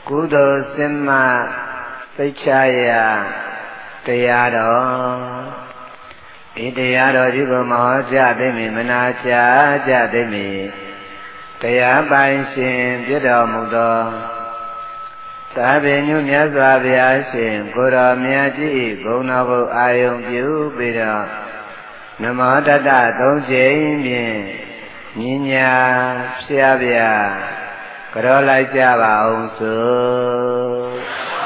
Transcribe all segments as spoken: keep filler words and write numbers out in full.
ကုသိုလ်စင်မသိချရာတရားတော်ဤတရားတော်ကြီးကိုမဟောကြားသိမည်မနာကြားကြသိမည်တရားပိုင်ရှင်ဖြစ်တော်မူသောသာပင်ညုမြတ်စွာဘုရားရှင်ကိုယ်တော်မြတ်ကြီးဂုဏတော်ကိုအာယုံပြုပြီးတော့နမောတတသုံးချိန်ဖြင့်ညီညာဖျားဗျာကြောလိုက်ကြပါအောင်စို့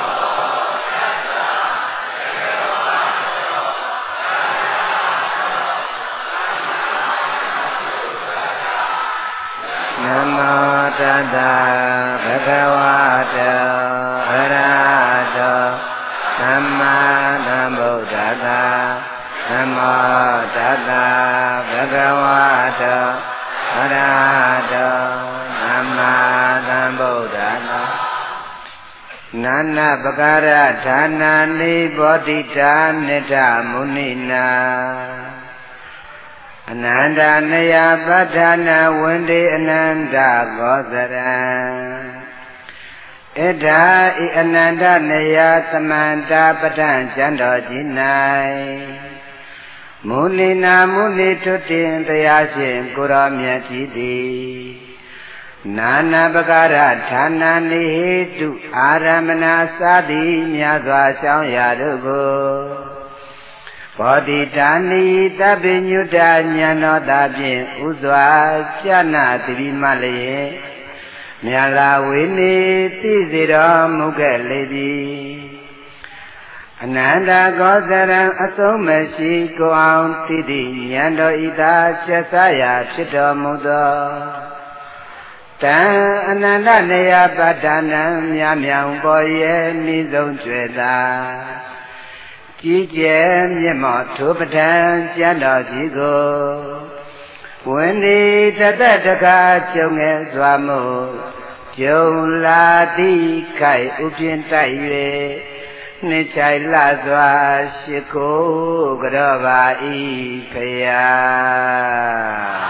နမောတတဘဂဝတောအရဟတောသမ္မာသမ္ဗုဒ္ဓတ္တနမောတတဘဂဝတောအရဟတောသမ္မာသမ္ဗုဒ္ဓတ္တနာနာပကာရဌာနာနိဘောဓိတာနိဋ္ဌမုနိနာအနန္တနယပဋ္ဌာနာဝန္တိအနန္တကောသရံဣဒာဤအနန္တနယသမန္တာပဋ္ဌာန်ကျမ်းတော်ကြီး၌မုနိနာမုနိထွတ်တင်တရားရှင်ကိုရောမြတ်ကြီးသည်နာနာပကာရဌာနာနိဟေတုအာရမဏသာတိမြတ်စွာရှောင်းရာတို့ကိုဘောဓိတာနိတပ္ပိညုတဉာဏောတာဖြင့်ဥစွာကျနာတိရိမလျင်မြာလာဝိနေသိစေတော်မူခဲ့လေသည်အနန္တကောသရံအဆုံးမရှိကိုအောင်တိတိဉာဏ်တော်ဤသာချက်စားရာဖြစ်တော်မူသောတံအနန္တနေယပဋ္ဌာနံမြာမြောင်ပေါ်ရဲ့နိဆုံးကျွေသာကြီးကျယ်မြတ်မောထိုပဋ္ဌာန်ကျမ်းတော်ကြီးကိုဝိနည်းတတတကားကျုံငယ်စွာမှုကျုံလာတိခိုက်ဥပြင်းတိုက်၍နှစ်ချိုင်လှစွာရှိခိုးကြောပါ၏ဖယား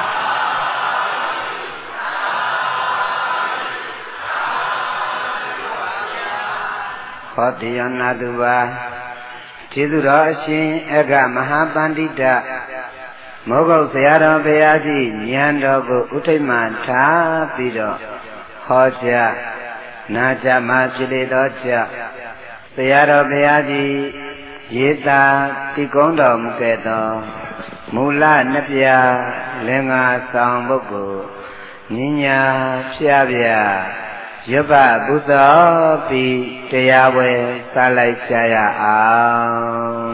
ဟောတိယနာတုပါကျေးဇူးတော်အရှင်အဂမဟာပန္တိတမောဂုတ်ဆရာတော်ဘုရားကြီးဉာဏ်တော်ကိုဥထိတ်မှထားပြီးတော့ဟောကြားနာကြားမှဖြစ်လေတော့ကြဆရာတော်ဘုရားကြီးရေးသာတိကုံးတော်မူခဲ့သောမူလနှစ်ပြားလင်္ကာဆောင်ပုဂ္ဂိုလ်ညညာဖြားပြရပပုသောပြီးတရားဝဲစားလိုက်ကြရအောင်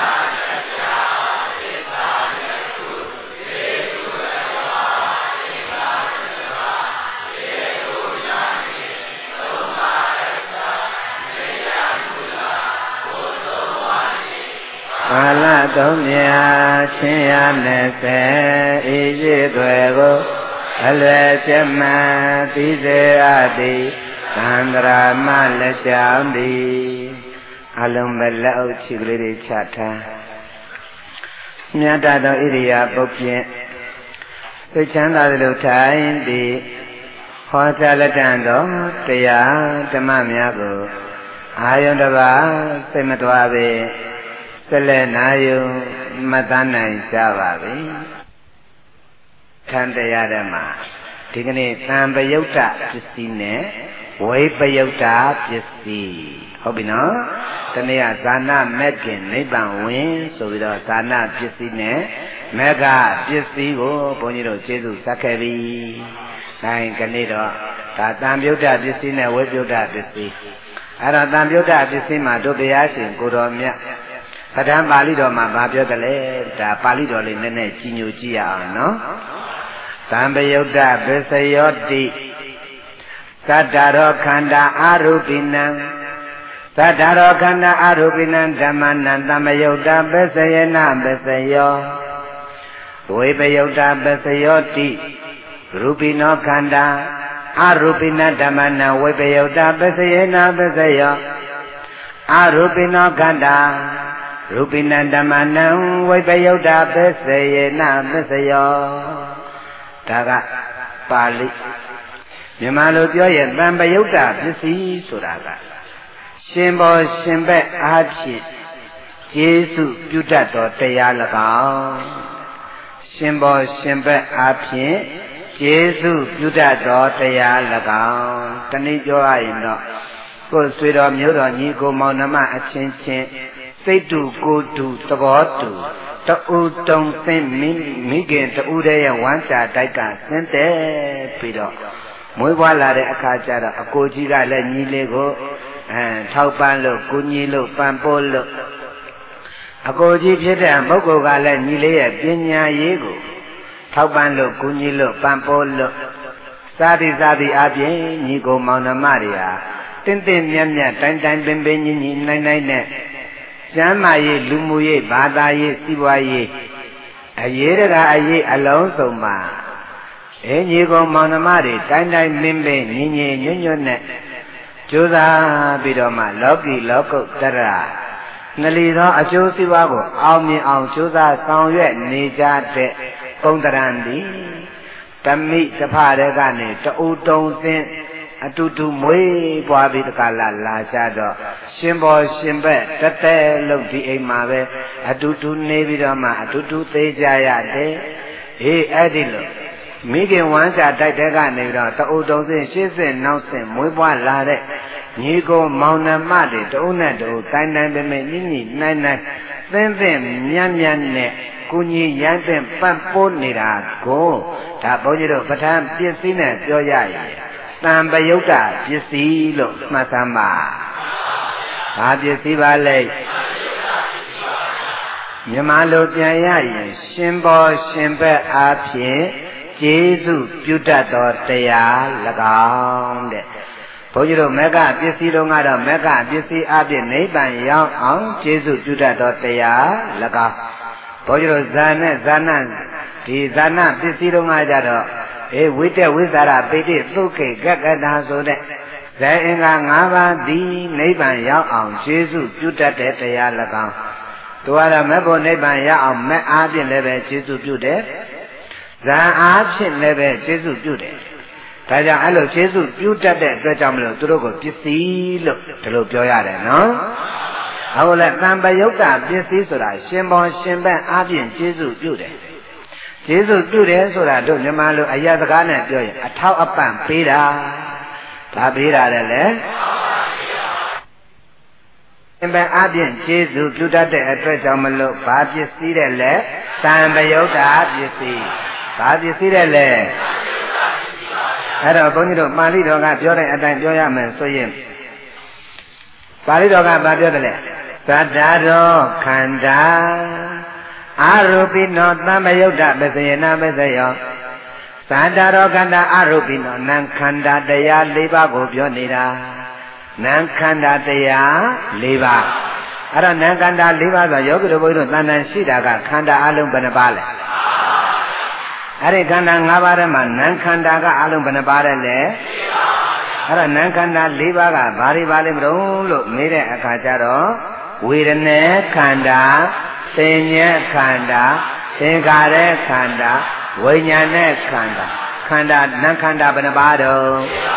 ကာလသုံးမြာချင်းရနဲ့စေဤရှိသွေကိုအလွယ်ကျမသိစေအပ်သည်သံဃာမလက်ကြောင်းသည်အလုံးပဲလက်အုပ်ချီကလေးတွေချထားမြတ်တော်ဣရိယာပုတ်ဖြင့်သိချမ်းသာသလိုထိုင်ပြီးဟောကြားလက်တန်တော်တရားဓမ္မများကိုအာယုန်တစ်ပါးစိတ်မတွားပဲဆက်လက်နာယုံမတန်းနိုင်ကြပါပြီထံတရားဓမ္မဒီကနေ့သံပယုတ်တပစ္စည်းနဲ့ဝိပယုတ်တပစ္စည်းဟုတ်ပြီနော်တနေ့ကဇာနာမက်ကင်နိဗ္ဗာန်ဝင်ဆိုပြီးတော့ဇာနာပစ္စည်းနဲ့မက်ကပစ္စည်းကိုဘုန်းကြီးတို့ကျေးဇူးဆက်ခဲ့ပြီဒါရင်ကနေ့တော့ဒါသံပယုတ်တပစ္စည်းနဲ့ဝိပယုတ်တပစ္စည်းအဲ့တော့သံပယုတ်တပစ္စည်းမှာတို့တရားရှင်ကိုတော်မြတ်ပဋ္ဌာန်းပါဠိတော်မှာဗာပြောတယ်လေဒါပါဠိတော်လေးနည်းနည်းကြီးညိုကြည့်ရအောင်နော်သံပယုတ်တပစ္စယောတိသတ္တရောခန္ဓာအာရုပိနံသတ္တရောခန္ဓာအာရုပိနံဓမ္မနံသံပယုတ်တပစ္စယေနပစ္စယောဝိပယုတ်တပစ္စယောတိရူပိနောခန္ဓာအာရုပိနဓမ္မနံဝိပယုတ်တပစ္စယေနပစ္စယောအာရုပိနောခန္ဓာရူပိနဓမ္မနံဝိပယုတ်တပစ္စယေနပစ္စယောဒါကပါဠိမြန်မာလိုပြောရင်တံပယုတ်တာပစ္စည်းဆိုတာကရှင်ဘောရှင်ဘက်အားဖြင့်ကျေးဇူးပြုတတ်သောတရား၎င်းရှင်ဘောရှင်ဘက်အားဖြင့်ကျေးဇူးပြုတတ်သောတရား၎င်းတနည်းပြောရရင်တော့ကိုယ်ဆွေတော်မျိုးတော်ညီကိုမောင်နှမအချင်းချင်းစိတ်တူကိုယ်တူသဘောတူတူတုံသင်မိမိခင်တူတဲ့ရဲ့ဝမ်းစာတိုက်ကသင်တဲ့ပြီးတော့မွေးဖွားလာတဲ့အခါကျတော့အကိုကြီးကလည်းညီလေးကိုအဲထောက်ပံ့လို့ကိုညီလို့ပံ့ပိုးလို့အကိုကြီးဖြစ်တဲ့ပုဂ္ဂိုလ်ကလည်းညီလေးရဲ့ပညာရေးကိုထောက်ပံ့လို့ကိုညီလို့ပံ့ပိုးလို့စာတိစာတိအပြင်ညီကိုမောင်နှမတွေဟာတင့်တင့်မြတ်မြတ်တိုင်းတိုင်းပင်ပင်ညီညီနိုင်နိုင်နဲ့ကျမ်းမာရေးလူမှုရေးဘာသာရေးစီးပွားရေးအရေးတကာအရေးအလုံးစုံမှာအင်းညီကောင်မောင်နှမတွေတိုင်းတိုင်းမင်းပင်ညီညီညွတ်ညွတ်နဲ့ကြိုးစားပြီးတော့မှလောကီလောကုတ္တရာနလီသောအကျိုးစီးပွားကိုအောင်မြင်အောင်ကြိုးစားဆောင်ရွက်နေကြတဲ့ပုံတရံသည်ဓမိတဖရဲကနေတူတုံစင်းအတူတူမွေးပွားပြီးတကလာလာကြတော့ရှင်ဘောရှင်ဘက်တတဲလုံးဒီအိမ်မှာပဲအတူတူနေပြီးတော့မှအတူတူသေးကြရတယ်အေးအဲ့ဒီလိုမိခင်ဝမ်းစာတိုက်တဲ့ကနေပြီးတော့တူတုံစင်းရှင်းစင်နောက်စင်မွေးပွားလာတဲ့ညီကိုမောင်နှမတွေတအုပ်နဲ့တအုပ်တိုင်းတိုင်းပဲမဲ့ညှိညှိနိုင်နိုင်သင်းသင်းမြန်းမြန်းနဲ့ကိုကြီးရမ်းတဲ့ပန့်ပိုးနေတာကိုဒါဘုန်းကြီးတို့ပဋ္ဌာန်းပစ္စည်းနဲ့ပြောရရင်တံပယုတ်တာပစ္စည်းလို့မှတ်သားပါဘာပစ္စည်းပါလဲမြန်မာလိုပြန်ရရင်ရှင်ဘောရှင်ဘက်အားဖြင့်ကျေးဇူးပြုတတ်သောတရား၎င်းတဲ့ဘုန်းကြီးတို့မက္ကပစ္စည်းတို့ကတော့မက္ကပစ္စည်းအပြင်နိဗ္ဗာန်ရောက်အောင်ကျေးဇူးပြုတတ်သောတရား၎င်းဘုန်းကြီးတို့ဇာနဲ့ဇာနဒီဇာနပစ္စည်းတို့ကကြတော့အေဝိတ္တဝိသရာပိဋိသုခေကကတာဆိုတဲ့ဇေအင်္ဂါ၅ပါးသည်နိဗ္ဗာန်ရောက်အောင်ကျေးဇူးပြုတတ်တဲ့တရား၎င်းသူကတော့မဲ့ဖို့နိဗ္ဗာန်ရောက်အောင်မဲ့အားဖြင့်လည်းပဲကျေးဇူးပြုတယ်ဇာအားဖြင့်လည်းပဲကျေးဇူးပြုတယ်ဒါကြောင့်အဲ့လိုကျေးဇူးပြုတတ်တဲ့အတွက်ကြောင့်မလို့သူတို့ကိုပစ္စည်းလို့ဒီလိုပြောရတယ်နော်ဟုတ်လဲတံပယုတ်တာပစ္စည်းဆိုတာရှင်ဘောရှင်ဘက်အားဖြင့်ကျေးဇူးပြုတယ်ကျေးဇူးပြုတယ်ဆိုတာတို့မြန်မာလိုအရာစကားနဲ့ပြောရင်အထောက်အပံ့ပေးတာဘာပေးတာလဲလဲရှင်ဘက်အားဖြင့်ကျေးဇူးပြုတတ်တဲ့အတွက်ကြောင့်မလို့ဘာပစ္စည်းတဲ့လဲတံပယုတ်တာပစ္စည်းဘာပစ္စည်းတဲ့လဲအဲ့တော့ဘုန်းကြီးတို့ပါဠိတော်ကပြောတဲ့အတိုင်းပြောရမယ်ဆိုရင်ပါဠိတော်ကဘာပြောတယ်လဲသတ္တရောခန္ဓာအာရုပိနောသံမယုတ်တပစ္စယနာပစ္စယောသတ္တရောခန္ဓာအာရုပိနောနံခန္ဓာတရား၄ပါးကိုပြောနေတာနံခန္ဓာတရား၄ပါးအဲ့တော့နံခန္ဓာ၄ပါးဆိုယောဂီတို့ဘုန်းကြီးတို့တဏ္ဍာရှိတာကခန္ဓာအလုံးဘယ်နှပါးလဲအဲ့ဒီခန္ဓာ၅ပါးထဲမှာနံခန္ဓာကအလုံးဘယ်နှပါးလဲလဲအဲ့တော့နံခန္ဓာ၄ပါးကဘာတွေပါလဲမလို့လို့မေးတဲ့အခါကျတော့ဝေဒနာခန္ဓာသင်ညက်ခန္ဓာသင်္ခါရခန္ဓာဝိညာဉ်နဲ့ခန္ဓာခန္ဓာနံခန္ဓာဘယ်နှပါးတော့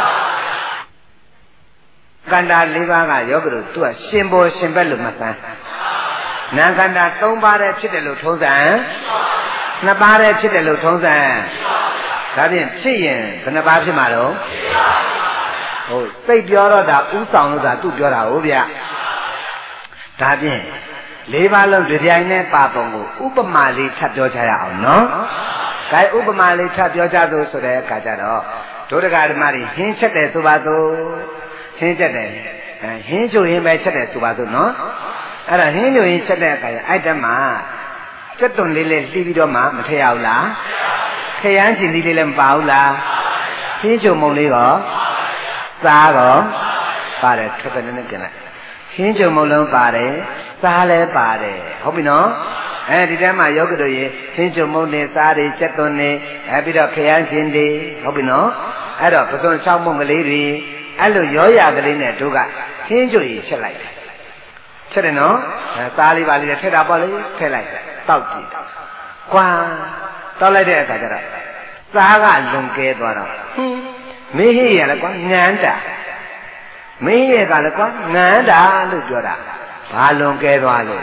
ခန္ဓာ၄ပါးကယောဂီတို့သူကရှင်ဘောရှင်ဘက်လို့မှတ်သားနံခန္ဓာ၃ပါးတည်းဖြစ်တယ်လို့ထုံးစံနှစ်ပါးတည်းဖြစ်တယ်လို့ထုံးစံဒါဖြင့်ဖြစ်ရင်ဘယ်နှပါးဖြစ်မှာတော့ဟုတ်စိတ်ပြောတော့ဒါဥဆောင်လို့သာသူပြောတာဟုတ်ဗျဒါဖြင့်လေးပါးလုံးဒီပြိုင်နဲ့ပါပုံကိုဥပမာလေးထပ်ပြောချရအောင်နော်။ဒါဥပမာလေးထပ်ပြောချသို့ဆိုတဲ့အခါကျတော့ဒုဒကဓမ္မတွေဟင်းချက်တယ်ဆိုပါစို့ဟင်းချက်တယ်ဟင်းချိုရင်းပဲချက်တယ်ဆိုပါစို့နော်။အဲ့ဒါဟင်းချိုရင်းချက်တဲ့အခါကျအဲ့တည်းမှာစက်သွန်လေးလေးလှီးပြီးတော့မှမထည့်ရဘူးလား။ခရမ်းချင်လေးလေးလည်းမပါဘူးလား။ဟင်းချိုမုံလေးရောစားရောပါတယ်ထပ်တဲ့နဲ့ပြန်လိုက်ဟင်းချိုမုံလုံးပါတယ်စားလဲပါတယ်ဟုတ်ပြီနော်အဲဒီထဲမှာယောဂတို့ရေဟင်းချိုမုံနေစားတွေစက်သွန်နေအဲပြီးတော့ခရမ်းချင်တွေဟုတ်ပြီနော်အဲ့တော့ပစွန်၆မုံကလေးတွေအဲ့လိုရောရကလေးနဲ့တို့ကဟင်းချိုကြီးချက်လိုက်တယ်ချက်တယ်နော်အဲစားလေးပါလေးထည့်တာပေါ့လေထည့်လိုက်တောက်ကြည့်ကွာတောက်လိုက်တဲ့အခါကျတော့စားကလွန်ကဲသွားတော့ဟင်းမေဟိရလည်းကွာငန်းတာမေဟိရကလည်းကွာငန်းတာလို့ပြောတာဘာလွန်ကဲသွားလို့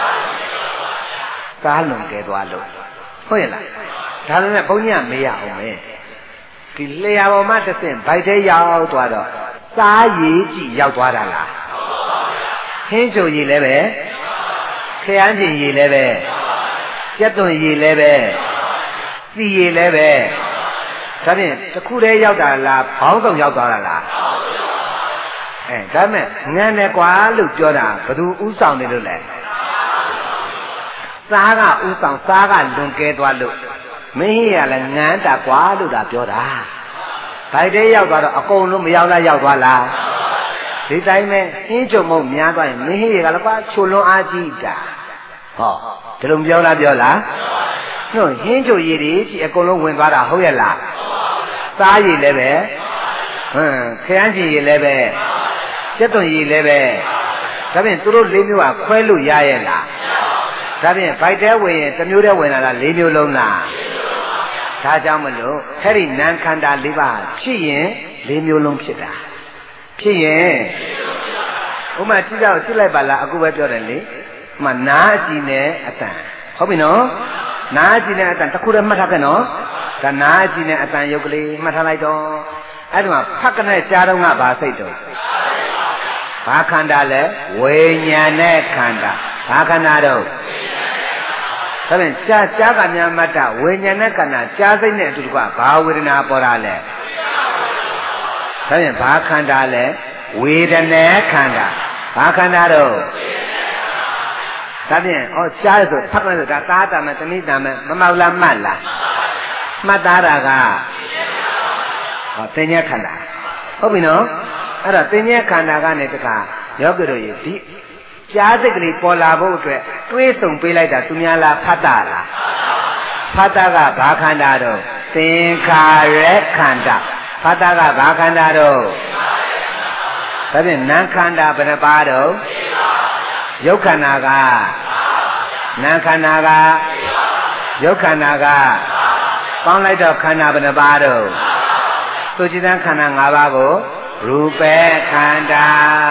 စားလွန်ကဲသွားလို့ဟုတ်ရဲ့လားဒါပေမဲ့ဘုန်းကြီးကမေးရအောင်မယ်ဒီလျှာပေါ်မှာတစ်ဆင့်ဗိုက်ထဲရောက်သွားတော့စားရည်ကြည့်ရောက်သွားတာလားဟင်းချိုရည်လည်းပဲခရမ်းချင်ရည်လည်းပဲကြက်သွန်ရည်လည်းပဲစီရည်လည်းပဲဒါဖြင့်တစ်ခုတည်းရောက်တာလားဘောင်းဆောင်ရောက်သွားတာလားအဲဒါမဲ့ငန်းတယ်ကွာလို့ပြောတာဘယ်သူဥဆောင်နေလို့လဲစားကဥဆောင်စားကလွန်ကဲသွားလို့မင်းကြီးကလည်းငန်းတာကွာလို့သာပြောတာဗိုက်ထဲရောက်သွားတော့အကုန်လုံးမရောက်လားရောက်သွားလားဒီတိုင်းပဲအင်းကြုံမုံများသွားရင်မင်းကြီးကလည်းကွာချိုလွန်အားကြီးတာဟောဒီလိုပြောလားပြောလားညွန့်ဟင်းချိုရည်တွေကြီးအကုန်လုံးဝင်သွားတာဟုတ်ရဲ့လားစားရည်လည်းပဲဟမ်ခရမ်းချီရည်လည်းပဲကျက်သွန်ရည်လည်းပဲဒါဖြင့်သူတို့လေးမျိုးကခွဲလို့ရရဲ့လားဒါဖြင့်ဗိုက်တဲဝင်ရင်တစ်မျိုးတည်းဝင်လာတာလေးမျိုးလုံးလားဒါကြောင့်မလို့အဲ့ဒီနံခန္ဓာလေးပါးဖြစ်ရင်လေးမျိုးလုံးဖြစ်တာဖြစ်ရင်ဥမာကြည့်တော့ကြည့်လိုက်ပါလားအခုပဲပြောတယ်လေဥမာနားအကြည့်နဲ့အတန်ဟုတ်ပြီနော်နားအကြည့်နဲ့အတန်တစ်ခုတည်းမှတ်ထားခဲ့နော်ဒါနားအကြည့်နဲ့အတန်ရုပ်ကလေးမှတ်ထားလိုက်တော့အဲ့ဒီမှာဖတ်ကနေကြားတော့ကဘာစိတ်တော့ဘာခန္ဓာလဲဝိညာဉ်နဲ့ခန္ဓာဘာခန္ဓာတော့ဒါဖြင့်ကြားကြားကများမတ္တဝိညာဉ်နဲ့ခန္ဓာကြားစိတ်နဲ့အတူတကွဘာဝေဒနာပေါ်တာလဲဒါဖြင့်ဘာခန္ဓာလဲဝေဒနာခန္ဓာဘာခန္ဓာတော့ဒါဖြင့်ဩကြားဆိုဖတ်မယ်ဆိုတာသာတာမယ်တဏိတာမယ်မမောက်လားမှတ်လားမှတ်သားတာကဟောသင်္ညခန္ဓာဟုတ်ပြီနော်အဲ့တော့သင်္ညခန္ဓာကနေတခါယောဂီတို့ရေဒီကြားစိတ်ကလေးပေါ်လာဖို့အတွက်တွေးဆုံပေးလိုက်တာသူများလားဖတ်တာလားဖတ်တာကဘာခန္ဓာတော့သင်္ခါရခန္ဓာဖတ်တာကဘာခန္ဓာတော့ဒါဖြင့်နာမ်ခန္ဓာဘယ်နှပါတော့ရုပ်ခန္ဓာကနာမ်ခန္ဓာကရုပ်ခန္ဓာကပေါင်းလိုက်တော့ခန္ဓာဘယ်နှပါတော့သုจิตံခန္ဓာ၅ပါးကိုရူပခန္ဓာ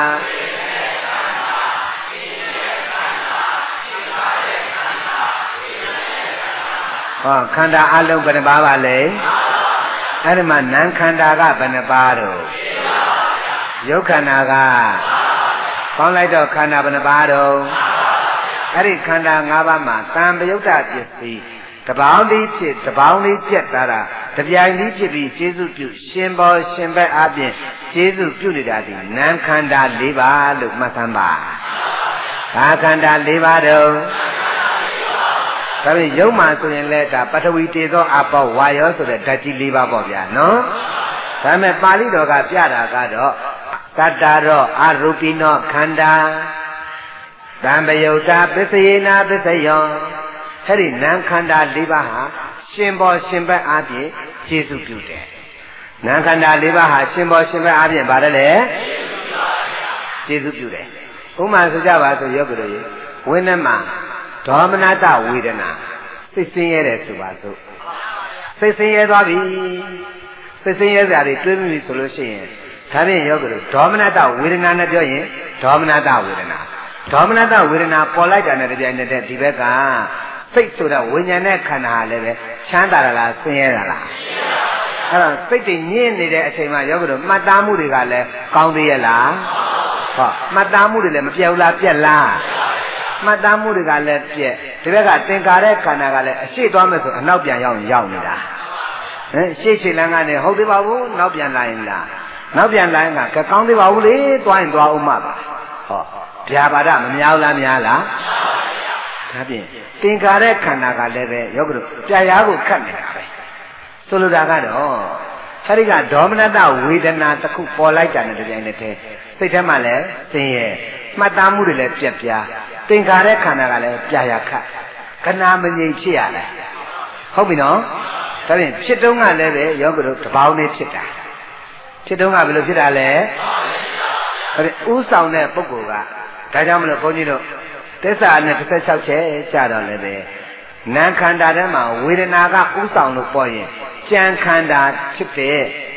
ဟောခန္ဓာအလုံးဘယ်နှပါပါလဲအဲ့ဒီမှာနာမ်ခန္ဓာကဘယ်နှပါတော့ရုပ်ခန္ဓာကပေါင်းလိုက်တော့ခန္ဓာဘယ်နှပါတော့အဲ့ဒီခန္ဓာ၅ပါးမှာတံပယုတ်တပစ္စည်းတပေါင်းလေးဖြစ်တပေါင်းလေးပြက်တာတာတပြိုင်လေးဖြစ်ပြီးကျေစုပြုရှင်ဘောရှင်ဘက်အပြင်ကျေစုပြုနေတာဒီနာမ်ခန္ဓာ၄ပါးလို့မှတ်သမ်းပါဘာခန္ဓာ၄ပါးတော့ဒါပေမဲ့ယုံမှဆိုရင်လည်းဒါပထဝီတေသောအပေါဝါယောဆိုတဲ့ဓာတ်ကြီး၄ပါးပေါ့ဗျာနော်ဒါပေမဲ့ပါဠိတော်ကပြတာကတော့တတ္တရောအရူပိနောခန္ဓာတံပယုတ်တာပစ္စယေနာပစ္စယောအဲ့ဒီနာမ်ခန္ဓာ၄ပါးဟာရှင်ဘောရှင်ဘက်အပြင်ကျေစုပြုတယ်နာမ်ခန္ဓာ၄ပါးဟာရှင်ဘောရှင်ဘက်အပြင်ဗါတယ်လေကျေစုပြုတယ်ဥမာဆိုကြပါဆိုယောဂီတို့ရေဝိနမဒေါမနတဝေဒနာစိတ်ဆင်းရဲတယ်ဆိုပါစို့စိတ်ဆင်းရဲသွားပြီစိတ်ဆင်းရဲစရာတွေတွေးမိပြီဆိုလို့ရှိရင်ဒါဖြင့်ယောဂီတို့ဒေါမနတဝေဒနာနဲ့ပြောရင်ဒေါမနတဝေဒနာဒေါမနတဝေဒနာပေါ်လိုက်တာနဲ့တပြိုင်နက်တည်းဒီဘက်ကစိတ်ဆိုတာဝိညာဉ်နဲ့ခန္ဓာလည်းပဲချမ်းသာတာလားဆင်းရဲတာလားအဲ့တော့စိတ်တွေညစ်နေတဲ့အချိန်မှာယောဂီတို့မှတ်သားမှုတွေကလည်းကောင်းသေးရဲ့လားဟောမှတ်သားမှုတွေလည်းမပြောက်လားပြက်လားမှတ်သားမှုတွေကလည်းပြက်ဒီဘက်ကသင်္ကာရခန္ဓာကလည်းအရှိသွားမယ်ဆိုအနောက်ပြန်ရောက်ရောက်နေတာဟမ်ရှေ့ခြေလမ်းကနေဟုတ်သေးပါဘူးနောက်ပြန်လာရင်လားနောက်ပြန်လာရင်ကကောင်းသေးပါဘူးလေသွားရင်သွားအောင်မှာပါဟောဗျာပါဒမများလားများလားဒါဖြင့်သင်္ကာရခန္ဓာကလည်းပဲယောဂတို့ပြာရားကိုခတ်နေတာပဲဆိုလိုတာကတော့အဲဒီကဒေါမနတဝေဒနာတစ်ခုပေါ်လိုက်တာနဲ့တပြိုင်နက်တည်းစိတ်ထဲမှာလည်းသင်ရဲ့မှတ်သားမှုတွေလည်းပြက်ပြားသင်္ကာရခန္ဓာကလည်းပြာရားခတ်ခဏမငြိမ်ဖြစ်ရလဲဟုတ်ပြီနော်ဒါဖြင့်ဖြစ်တုံးကလည်းပဲယောဂတို့တပေါင်းလေးဖြစ်တာဖြစ်တုံးကဘယ်လိုဖြစ်တာလဲဒါဖြင့်ဥဆောင်တဲ့ပုဂ္ဂိုလ်ကဒါကြောင့်မလို့ဘုန်းကြီးတို့သစ္စာနဲ့တစ်၆ချက်ကြတော့လည်းပဲနာမ်ခန္ဓာထဲမှာဝေဒနာကဥဆောင်လို့ပေါ်ရင်ကြံခန္ဓာဖြစ်တဲ့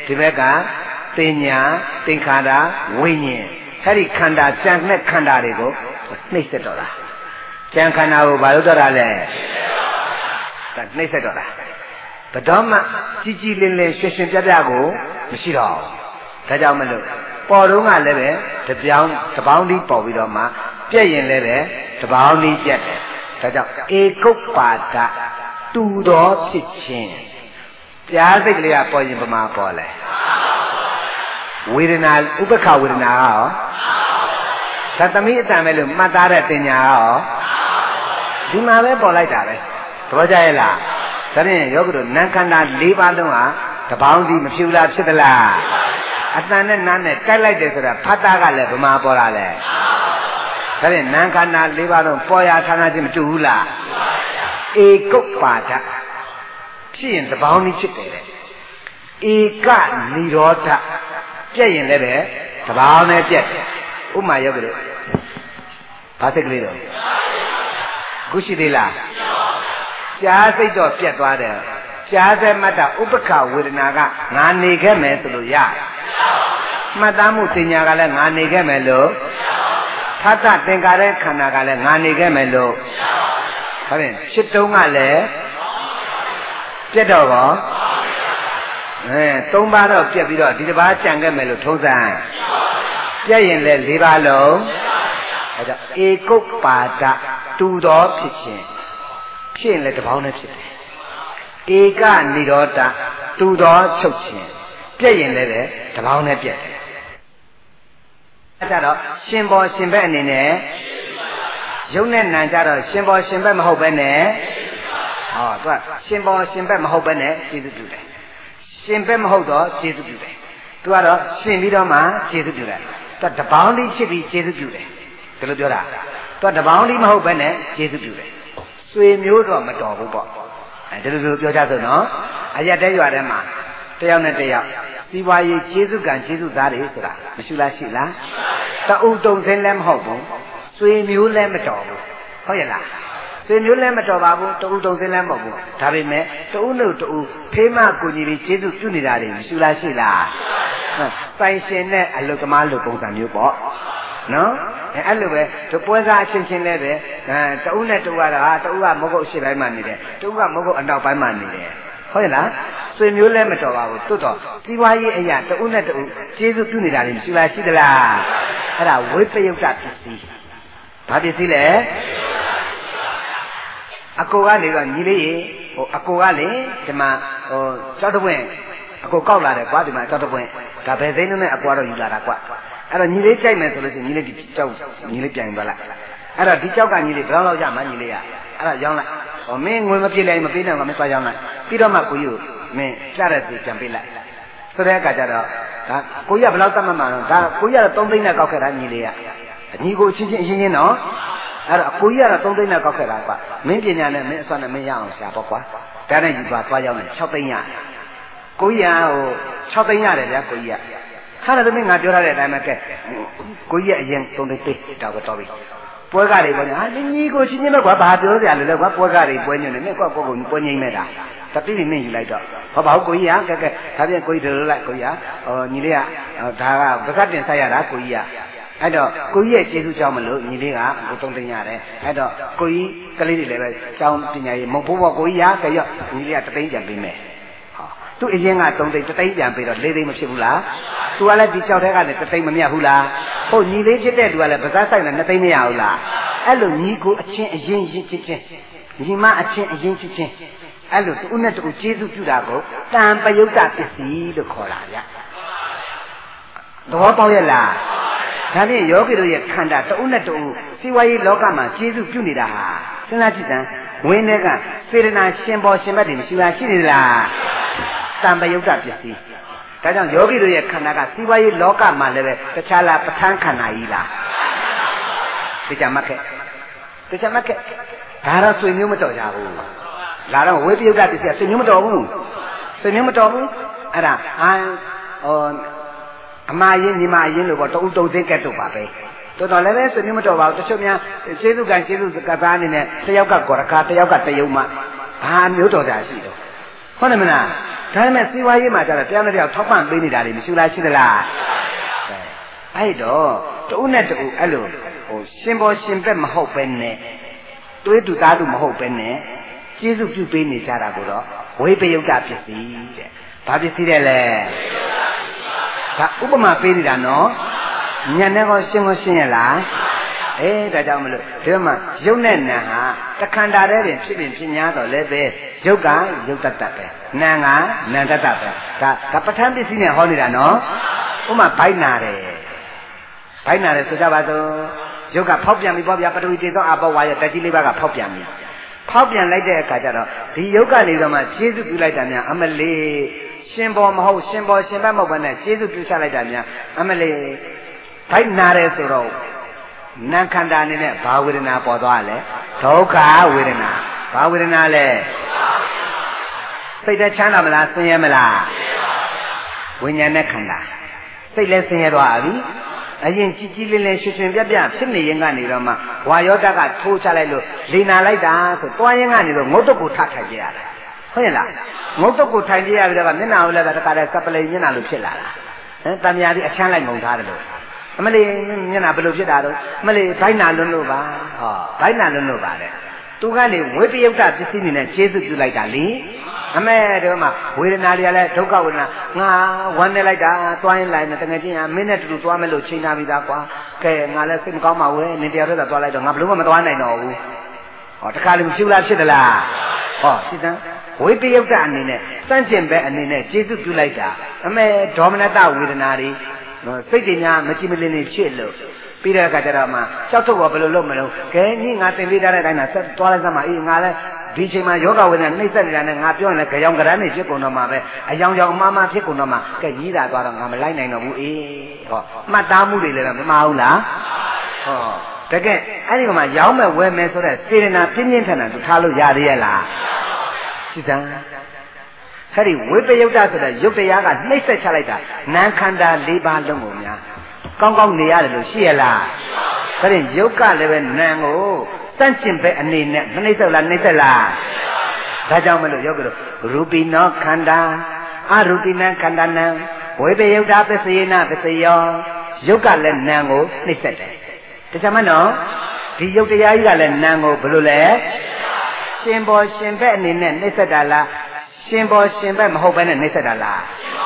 ဒီဘက်ကတင်ညာသင်္ခါရဝိညာဉ်အဲ့ဒီခန္ဓာကြံတဲ့ခန္ဓာတွေကိုနှိမ့်ဆက်တော့တာကြံခန္ဓာကိုဘာလို့တော့တာလဲဒါနှိမ့်ဆက်တော့တာဘယ်တော့မှကြီးကြီးလင်းလင်းရွှင်ရွှင်ပြပြကိုမရှိတော့ဘူးဒါကြောင့်မလို့ပေါ်တော့ကလည်းပဲတပြောင်းတပေါင်းဒီပေါ်ပြီးတော့မှပြက်ရင်လည်းပဲတပေါင်းဒီပြက်တယ်ဒါကြောင့်ဧကုပ္ပါဒတူတော်ဖြစ်ခြင်းကြားစိတ်ကလေးကပေါ်ရင်ပမာပေါ်လဲဝေဒနာဥပ္ပခဝေဒနာကရောသတ္တမိအတန်ပဲလို့မှတ်သားတဲ့တင်ညာကရောဒီမှာပဲပေါ်လိုက်တာပဲသဘောကျရဲ့လားဒါဖြင့်ယောဂတို့နံခန္ဓာ၄ပါးလုံးဟာတပေါင်းစီမဖြစ်လားဖြစ်သလားအတန်နဲ့နားနဲ့ကြိုက်လိုက်တယ်ဆိုတာဖတ်တာကလည်းဗမာပေါ်လာလဲဒါဖြင့်နံခန္ဓာ၄ပါးလုံးပေါ်ရဌာနချင်းမတူဘူးလားဧကုပ္ပါဒဖြစ်ရင်တပေါင်းကြီးဖြစ်တယ်လေဧကនិရောဓပြည့်ရင်လည်းပဲတပေါင်းနဲ့ပြည့်တယ်ဥမာယောဂတို့ဘာစိတ်ကလေးတော့ခုရှိသေးလားကြားစိတ်တော့ပြတ်သွားတယ်ကြားတဲ့မတ္တဥပ္ပခဝေဒနာကငါနေခဲ့မယ်ဆိုလို့ရမှတ်သားမှုတင်ညာကလည်းငါနေခဲ့မယ်လို့သတ္တသင်္ကာရခန္ဓာကလည်းငါနေခဲ့မယ်လို့ဒါဖြင့်ဖြစ်တုံးကလည်းပြတ်တော့ကောအဲသုံးပါးတော့ပြတ်ပြီးတော့ဒီတစ်ပါးကြံခဲ့မယ်လို့ထုံးစံပြတ်ရင်လည်း၄ပါးလုံးအဲဒါဧကုပ္ပါဒတူတော်ဖြစ်ခြင်းဖြစ်ရင်လည်းတစ်ပေါင်းနဲ့ဖြစ်တယ်ဧကនិရောဓတူတော်ချုပ်ခြင်းပြည့်ရင်လည်းပဲတစ်ပေါင်းနဲ့ပြည့်တယ်အဲဒါတော့ရှင်ဘောရှင်ဘက်အနေနဲ့ယုံနဲ့နံကြတော့ရှင်ဘောရှင်ဘက်မဟုတ်ပဲနဲ့ဟောသူကရှင်ဘောရှင်ဘက်မဟုတ်ပဲနဲ့ကျေစုပြုတယ်ရှင်ဘက်မဟုတ်တော့ကျေစုပြုတယ်သူကတော့ရှင်ပြီးတော့မှကျေစုပြုတယ်သူကတပေါင်းလေးဖြစ်ပြီးကျေစုပြုတယ်ဒီလိုပြောတာသူကတပေါင်းလေးမဟုတ်ပဲနဲ့ကျေစုပြုတယ်ဆွေမျိုးတော့မတော်ဘူးပေါ့အဲဒီလိုလိုပြောကြဆိုနော်အရက်တဲရွာထဲမှာတယောက်နဲ့တယောက်စီးပွားရေးကျေးဇူးကံကျေးဇူးသားတွေဆိုတာမရှိလားရှိလားတအုပ်တုံစင်းလည်းမဟုတ်ဘူးဆွေမျိုးလည်းမတော်ဘူးဟုတ်ရဲ့လားဆွေမျိုးလည်းမတော်ပါဘူးတအုပ်တုံစင်းလည်းမဟုတ်ဘူးဒါပေမဲ့တအုပ်လို့တအုပ်ဖေးမကိုကြီးတွေကျေးဇူးပြုနေတာတွေမရှိလားရှိလားပိုင်ရှင်နဲ့အလုကမားလို့ပုံစံမျိုးပေါ့နော်အဲအဲ့လိုပဲဒီပွဲစားအချင်းချင်းလည်းပဲအဲတအုပ်နဲ့တအုပ်ကတော့တအုပ်ကမဟုတ်အရှိပိုင်းမှာနေတယ်တအုပ်ကမဟုတ်အနောက်ပိုင်းမှာနေတယ်ဟုတ်ရဲ့လားဆွေမျိုးလည်းမတော်ပါဘူးတွတ်တော့စီးပွားရေးအရာတအုပ်နဲ့တအုပ်ကျေးဇူးပြုနေတာတွေရှိလားရှိသလားအဲ့ဒါဝိပယုတ်တပစ္စည်းဘာပစ္စည်းလဲအကိုကလေတော့ညီလေးရေဟိုအကိုကလေဒီမှာဟိုကြောက်တပွင့်အကိုကောက်လာတယ်ကွာဒီမှာကြောက်တပွင့်ဒါပဲသိန်းနဲ့အကွာတော့ယူလာတာကွာအဲ့တော့ညီလေးကြိုက်မယ်ဆိုလို့ရှိရင်ညီလေးဒီကြောက်ညီလေးပြန်သွားလိုက်အဲ့တော့ဒီကြောက်ကညီလေးဘယ်လောက်ရမှညီလေးရအဲ့ဒါရောင်းလိုက်ဟောမင်းငွေမပြေလိုက်မပေးနိုင်ဘူးမင်းသွားရောင်းလိုက်ပြီးတော့မှကိုကြီးကိုမင်းကြားတဲ့စီပြန်ပေးလိုက်ဆိုတဲ့အခါကျတော့ဒါကိုကြီးကဘယ်လောက်တတ်မှတ်မှာတော့ဒါကိုကြီးကတော့သုံးသိန်းနဲ့ကောက်ခဲ့တာညီလေးကညီကိုချင်းချင်းအချင်းချင်းနော်အဲ့တော့ကိုကြီးကတော့သုံးသိန်းနဲ့ကောက်ခဲ့တာကွာမင်းပညာနဲ့မင်းအစွမ်းနဲ့မင်းရအောင်ရှာပေါ့ကွာဒါနဲ့ယူသွားသွားရောက်နေ၆သိန်းရကိုကြီးကဟို၆သိန်းရတယ်ဗျာကိုကြီးကခါရသမီးငါပြောထားတဲ့အတိုင်းပဲကဲကိုကြီးကအရင်သုံးသိန်းပေးတော့တော့ပြီပွဲကတွေပေါ့ညာဟာညီကိုချင်းချင်းတော့ကွာဘာပြောစရာလဲလဲကွာပွဲကတွေပွဲညွန့်နေမင်းကွာကိုကိုပွဲငိမ့်မဲ့တာတပိပိမင်းယူလိုက်တော့ဟောပါဘူးကိုကြီးကကဲကဲဒါပြန်ကိုကြီးတို့လိုက်ကိုကြီးကဟောညီလေးကဒါကပကတ်တင်ဆက်ရတာကိုကြီးကအဲ့တော့ကိုကြီးရဲ့ကျေးဇူးကြောင့်မလို့ညီလေးကကိုသုံးသိန်းရတယ်အဲ့တော့ကိုကြီးကလေးတွေလည်းပဲကျောင်းပညာရေးမဟုတ်ဘူးပေါ့ကိုကြီးကကြောက်ညီလေးကတသိန်းပြန်ပေးမယ်ဟောသူအရင်ကသုံးသိန်းတသိန်းပြန်ပေးတော့လေးသိန်းမဖြစ်ဘူးလားသူကလည်းဒီကြောက်တဲ့ကလည်းတသိန်းမမြတ်ဘူးလားဟုတ်ညီလေးဖြစ်တဲ့သူကလည်းပကတ်ဆိုင်လည်းနှစ်သိန်းမရဘူးလားအဲ့လိုညီကိုအချင်းအရင်ရင်ချင်းချင်းညီမအချင်းအရင်ချင်းချင်းအဲ့လိုသူနဲ့တူကျေးဇူးပြုတာကိုတံပယုတ်တပစ္စည်းလို့ခေါ်တာဗျသဘောပေါက်ရဲ့လားဒါဖြင့်ယောဂီတို့ရဲ့ခန္ဓာတဦးနဲ့တဦးစီဝါရေးလောကမှာကျေးဇူးပြုနေတာဟာစဉ်းစားကြည့်စမ်းဝင်းထဲကစေတနာရှင်ပေါ်ရှင်ဘက်တွေမရှိလားရှိနေလားတံပယုတ်တပစ္စည်းဒါကြောင့်ယောဂီတို့ရဲ့ခန္ဓာကစီဝါရေးလောကမှာလည်းပဲတခြားလားပဋ္ဌာန်းခန္ဓာကြီးလားသိကြမှတ်ခဲ့သိကြမှတ်ခဲ့ဒါတော့ဆွေမျိုးမတော်ကြဘူးလာတော့ဝိပယုတ်တပစ္စည်းဆွေမျိုးမတော်ဘူးဆွေမျိုးမတော်ဘူးအဲ့ဒါအာဟောအမယင်းညီမယင်းလို့ပေါ့တူတူသိကဲ့တော့ပါပဲတော်တော်လည်းပဲဆွေမျိုးမတော်ပါဘူးတချို့များကျေးဇူးကံကျေးဇူးကသားအနေနဲ့တယောက်ကကောရကာတယောက်ကတယုံမဘာမျိုးတော်ကြရှိတော့ဟုတ်တယ်မလားဒါနဲ့စီဝါရေးမှာကျတော့တရားနဲ့တရားထောက်ပံ့ပေးနေတာတွေမရှိလားရှိသလားအဲ့တော့တူနဲ့တူအဲ့လိုဟိုရှင်ဘောရှင်ဘက်မဟုတ်ပဲနဲ့တွေးတူသားတူမဟုတ်ပဲနဲ့ကျေးဇူးပြုပေးနေကြတာကိုတော့ဝိပယုတ်တပစ္စည်းတဲ့ဘာပစ္စည်းတဲ့လဲဒါဥပမာပေးနေတာနော်ညံနဲ့ကောရှင်းကောရှင်းရလားအေးဒါကြောင့်မလို့ဒီမှာယုတ်နဲ့နာဟာတခန္ဓာတည်းပင်ဖြစ်ပင်ဖြစ်냐တော့လည်းပဲယုတ်ကယုတ်တတ်တတ်ပဲနာကနာတတ်တတ်ပဲဒါဒါပဋ္ဌာန်းပစ္စည်းနဲ့ဟောနေတာနော်ဥပမာဘိုက်နာတယ်ဘိုက်နာတယ်ဆိုကြပါစို့ယုတ်ကဖောက်ပြန်ပြီပေါ့ဗျာပထဝီတေသောအဘောဝါရတက်ကြီးလေးပါးကဖောက်ပြန်ပြီဖောက်ပြန်လိုက်တဲ့အခါကျတော့ဒီယုတ်ကနေတော့မှကျေးဇူးပြုလိုက်တာများအမလေးရှင်ဘောမဟုတ်ရှင်ဘောရှင်ဘက်မဟုတ်ဘဲနဲ့ကျေးဇူးပြုချလိုက်တာများအမလေးဘိုက်နာတယ်ဆိုတော့နာခန္ဓာအနေနဲ့ဘာဝေဒနာပေါ်သွားလဲဒုက္ခဝေဒနာဘာဝေဒနာလဲစိတ်တချမ်းသာမလားဆင်းရဲမလားဝိညာဉ်နဲ့ခန္ဓာစိတ်လည်းဆင်းရဲသွားပြီအရင်ကြည်ကြည်လင်းလင်းရွှင်ရွှင်ပြပြဖြစ်နေရင်ကနေတော့မှဝါယောဓာတ်ကထိုးချလိုက်လို့လိန်နာလိုက်တာဆိုတွားရင်ကနေတော့ငုတ်တုတ်ကိုထထိုင်ကြရတာဟုတ်ရဲ့လားငုတ်တုတ်ကိုထိုင်ကြရပြီးတော့မျက်နှာကိုလည်းတခါတည်းကပလိန်မျက်နှာလိုဖြစ်လာတာဟမ်တမယာတိအချမ်းလိုက်ငုံထားတယ်လို့အမလေးမျက်နှာဘယ်လိုဖြစ်တာတော့အမလေးဘိုင်းနာလွန်းလို့ပါဟောဘိုင်းနာလွန်းလို့ပါတဲ့သူကနေဝိပယုတ်တပစ္စည်းနေနဲ့ခြေစွပ်ပြုလိုက်တာလေအမဲတော့မှဝေဒနာတွေကလည်းဒုက္ခဝေဒနာငါဝမ်းနေလိုက်တာတွားရင်လိုက်နေတကယ်ချင်းမင်းနဲ့တူတူတွားမယ်လို့ချိန်ထားပြီးသားကွာကဲငါလည်းစိတ်မကောင်းပါဘူးနင်တရားတော့တွားလိုက်တော့ငါဘယ်လို့မှမတွားနိုင်တော့ဘူးဟောတခါလေမဖြူလားဖြစ်သလားဟောဖြစ်တယ်ဝိပယုတ်တအနေနဲ့စန့်ကျင်ဘက်အနေနဲ့ခြေစွပ်ပြုလိုက်တာအမဲဒေါမနတဝေဒနာတွေစိတ်တွေများမကြည်မလင်းနေဖြစ်လို့ပြီးတဲ့အခါကျတော့မှကြောက်ထုတ်တော့ဘယ်လိုလုပ်မလို့ကဲကြီးငါတင်ပေးထားတဲ့အတိုင်းသာဆက်သွားလိုက်စမ်းပါအေးငါလည်းဒီချိန်မှာယောဂဝေဒနာနှိမ့်ဆက်နေတာနဲ့ငါပြောရင်လည်းကြောင်ကြမ်းနေဖြစ်ကုန်တော့မှပဲအယောင်ကြောင်အမှားမှားဖြစ်ကုန်တော့မှကဲကြီးတာသွားတော့ငါမလိုက်နိုင်တော့ဘူးအေးဟောမှတ်သားမှုတွေလည်းမမှားဘူးလားဟောတကယ်အဲ့ဒီကမှရောင်းမဲ့ဝယ်မဲ့ဆိုတဲ့စေရနာပြင်းပြင်းထန်ထန်သူထားလို့ရသေးရဲ့လားရှိစမ်းအဲ့ဒီဝိပယုတ်တဆိုတဲ့ယုတ်တရားကနှိမ့်ဆက်ချလိုက်တာနာခန္ဓာ၄ပါးလုံးကိုများကောင်းကောင်းနေရတယ်လို့ရှိရလားဒါရင်ယုတ်ကလည်းပဲနာကိုစန့်ကျင်ပဲအနေနဲ့မနှိမ့်ဆက်လားနှိမ့်ဆက်လားဒါကြောင့်မလို့ယောဂတို့ရူပိနောခန္ဓာအရူပိနံခန္ဓာနံဝိပယုတ်တာပစ္စယေနပစ္စယောယုတ်ကလည်းနာကိုနှိမ့်ဆက်တယ်တခြားမနော်ဒီယုတ်တရားကြီးကလည်းနာကိုဘယ်လိုလဲရှင်ဘောရှင်ဘက်အနေနဲ့နှိမ့်ဆက်တာလားရှင်ဘောရှင်ဘက်မဟုတ်ဘဲနဲ့နှိမ့်ဆက်တာလား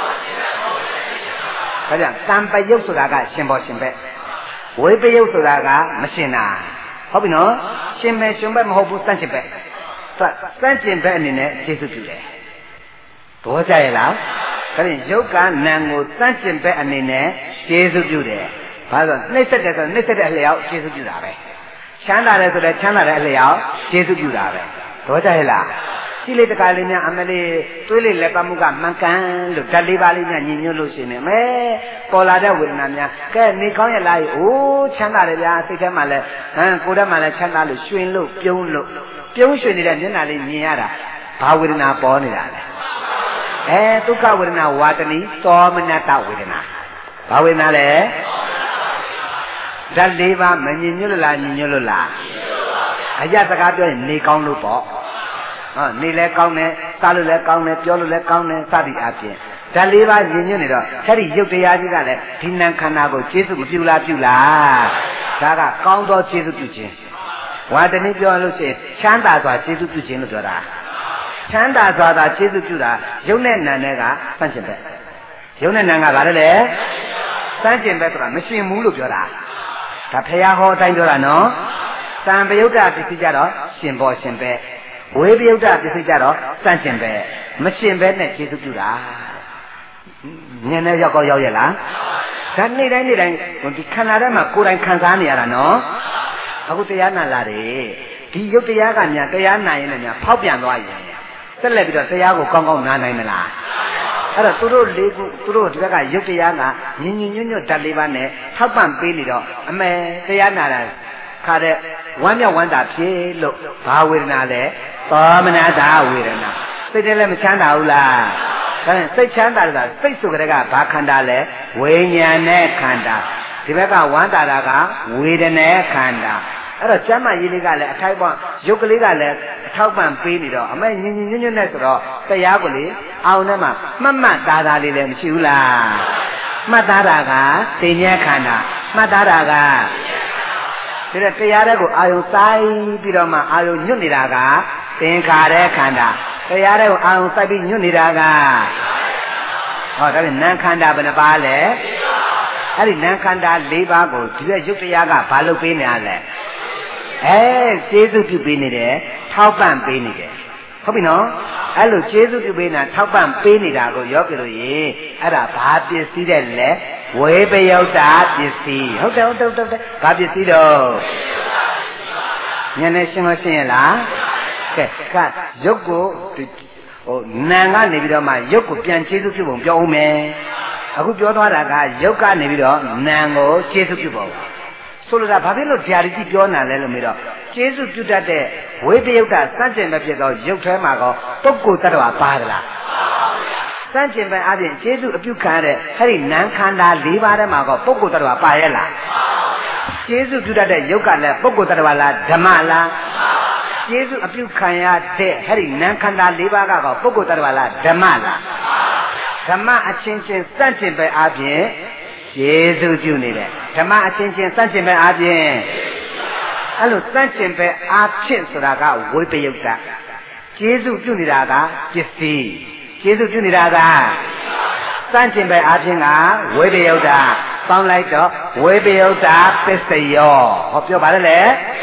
ဒါကြောင့်တံပယုတ်ဆိုတာကရှင်ဘောရှင်ဘက်ဝိပယုတ်ဆိုတာကမရှင်တာဟုတ်ပြီနော်ရှင်မဲရှင်ဘက်မဟုတ်ဘူးစန့်ကျင်ဘက်သူစန့်ကျင်ဘက်အနေနဲ့ခြေစွပ်ပြုတယ်ဘောကြရဲ့လားဒါရင်ယုတ်ကနံကိုစန့်ကျင်ဘက်အနေနဲ့ခြေစွပ်ပြုတယ်ဘာလို့နှိမ့်ဆက်တယ်ဆိုနှိမ့်ဆက်တဲ့အလျောက်ခြေစွပ်ပြုတာပဲချမ်းသာတယ်ဆိုလည်းချမ်းသာတဲ့အလျောက်ခြေစွပ်ပြုတာပဲဘောကြရဲ့လားကြည့်လေတကားလေးများအမလေးတွေးလေလက်ပတ်မှုကမှန်ကန်လို့ဓာတ်လေးပါးလေးများညီညွတ်လို့ရှိနေမဲပေါ်လာတဲ့ဝေဒနာများကဲနေကောင်းရလားအိုးချမ်းသာတယ်ဗျာစိတ်ထဲမှာလည်းဟမ်ကိုယ်ထဲမှာလည်းချမ်းသာလို့ရွှင်လို့ပြုံးလို့ပြုံးရွှင်နေတဲ့မျက်နှာလေးမြင်ရတာဘာဝေဒနာပေါ်နေတာလဲအဲဒုက္ခဝေဒနာဝါတနိသောမနတဝေဒနာဘာဝေဒနာလဲဓာတ်လေးပါးမညီညွတ်လို့လားညီညွတ်လို့လားအရစကားပြောရင်နေကောင်းလို့ပေါ့ဟောနေလဲကောင်းတယ်စားလို့လဲကောင်းတယ်ပြောလို့လဲကောင်းတယ်စသည်အပြင်ဓာတ်လေးပါးညင်ညွတ်နေတော့အဲ့ဒီရုပ်တရားကြီးကလည်းဒီနံခန္ဓာကိုကျေစုမပြုလားပြုလားဒါကကောင်းသောကျေစုပြုခြင်းဝါတနည်းပြောလို့ရှိရင်ချမ်းသာစွာကျေစုပြုခြင်းလို့ပြောတာချမ်းသာစွာသာကျေစုပြုတာရုပ်နဲ့နာနဲ့ကစန့်ကျင်ဘက်ရုပ်နဲ့နာကဘာလဲလဲစန့်ကျင်ဘက်ဆိုတာမရှင်ဘူးလို့ပြောတာဒါဖရာဟောအတိုင်းပြောတာနော်တံပယုတ်တပစ္စည်းကြတော့ရှင်ဘောရှင်ဘက်ဝေပယုတ်တပစ္စည်းကြတော့စန့်ကျင်ပဲမရှင်ပဲနဲ့ကျေစုပြုတာညနေရောက်ကောရောက်ရလားဒါနေ့တိုင်းနေ့တိုင်းဒီခန္ဓာထဲမှာကိုယ်တိုင်ခံစားနေရတာနော်အခုတရားနာလာတယ်ဒီယုတ်တရားကများတရားနာရင်လည်းများဖောက်ပြန်သွားရင်ဆက်လက်ပြီးတော့တရားကိုကောင်းကောင်းနားနိုင်မလားအဲ့တော့သူတို့လေးခုသူတို့ဒီဘက်ကယုတ်တရားကညင်ညင်ညွတ်ညွတ်ဓာတ်လေးပါးနဲ့ထောက်ပံ့ပေးနေတော့အမေတရားနာတာခါတဲ့ဝမ်းမြောက်ဝမ်းသာဖြစ်လို့ဘာဝေဒနာလဲသောမနတာဝေဒနာစိတ်ထဲလည်းမချမ်းသာဘူးလားဒါနဲ့စိတ်ချမ်းသာတာစိတ်ဆိုကြတဲ့ကဘာခန္ဓာလဲဝိညာဉ်နဲ့ခန္ဓာဒီဘက်ကဝမ်းသာတာကဝေဒနာခန္ဓာအဲ့တော့ကျမ်းမာရေးလေးကလည်းအထိုက်ပံ့ရုပ်ကလေးကလည်းအထောက်ပံ့ပေးနေတော့အမေညင်ညင်ညွတ်ညွတ်နဲ့ဆိုတော့တရားကိုလေအောင်ထဲမှာမှတ်မှတ်သားသားလေးလည်းမရှိဘူးလားမှတ်သားတာကသိဉာဏ်ခန္ဓာမှတ်သားတာကဒီတဲ့တရားတွေကိုအာယုံစိုက်ပြီးတော့မှအာယုံညွတ်နေတာကသင်္ခါရခန္ဓာတရားတွေကိုအာယုံစိုက်ပြီးညွတ်နေတာကဟောဒါပြန်နာမ်ခန္ဓာဘယ်နှပါလဲအဲ့ဒီနာမ်ခန္ဓာ၄ပါးကိုဒီရဲ့ရုပ်တရားကဘာလုပ်ပေးနေရလဲအဲကျေးဇူးပြုပေးနေတယ်ထောက်ပံ့ပေးနေတယ်ဟုတ်ပြီနော်အဲ့လိုကျေးဇူးပြုပေးနေတာထောက်ပံ့ပေးနေတာကိုရောကြလို့ရေအဲ့ဒါဘာပစ္စည်းတဲ့လဲဝေပယုတ်တာပစ္စည်းဟုတ်တယ်ဟုတ်တယ်ဟုတ်တယ်ဘာပစ္စည်းတော့ညနေရှင်းမရှင်းရလားကဲကရုပ်ကိုဟိုနာမ်ကနေပြီးတော့မှရုပ်ကိုပြန်ကျေးဇူးပြုပုံပြောအောင်မယ်အခုပြောသွားတာကရုပ်ကနေပြီးတော့နာမ်ကိုကျေးဇူးပြုပုံဆိုလိုတာဘာဖြစ်လို့ဓာရီကြီးပြောနာလဲလို့မေးတော့ကျေးဇူးပြုတတ်တဲ့ဝိပယုတ်တာစัจကျင်ပဲဖြစ်သောရုပ်ထဲမှာကောပုဂ္ဂိုလ်တ attva ပါသလားစัจကျင်ပဲအပြင်ကျေးဇူးအပြုခံရတဲ့အဲ့ဒီနာမ်ခန္ဓာ၄ပါးထဲမှာကောပုဂ္ဂိုလ်တ attva ပါရဲ့လားကျေးဇူးပြုတတ်တဲ့ရုပ်ကလည်းပုဂ္ဂိုလ်တ attva လားဓမ္မလားကျေးဇူးအပြုခံရတဲ့အဲ့ဒီနာမ်ခန္ဓာ၄ပါးကကောပုဂ္ဂိုလ်တ attva လားဓမ္မလားဓမ္မအချင်းချင်းစัจကျင်ပဲအပြင်ကျေးဇူးပြုနေတယ်ဓမ္မအချင်းချင်းစัจကျင်ပဲအပြင်အဲ့လိုစัจကျင်ပဲအဖြစ်ဆိုတာကဝိပယုတ်တာကျေးဇူးပြုနေတာကပစ္စည်းကျေးဇူးပြုနေတာကစัจကျင်ပဲအဖြစ်ကဝိပယုတ်တာပေါင်းလိုက်တော့ဝိပယုတ်တာပစ္စယောဟောပြောပါလေ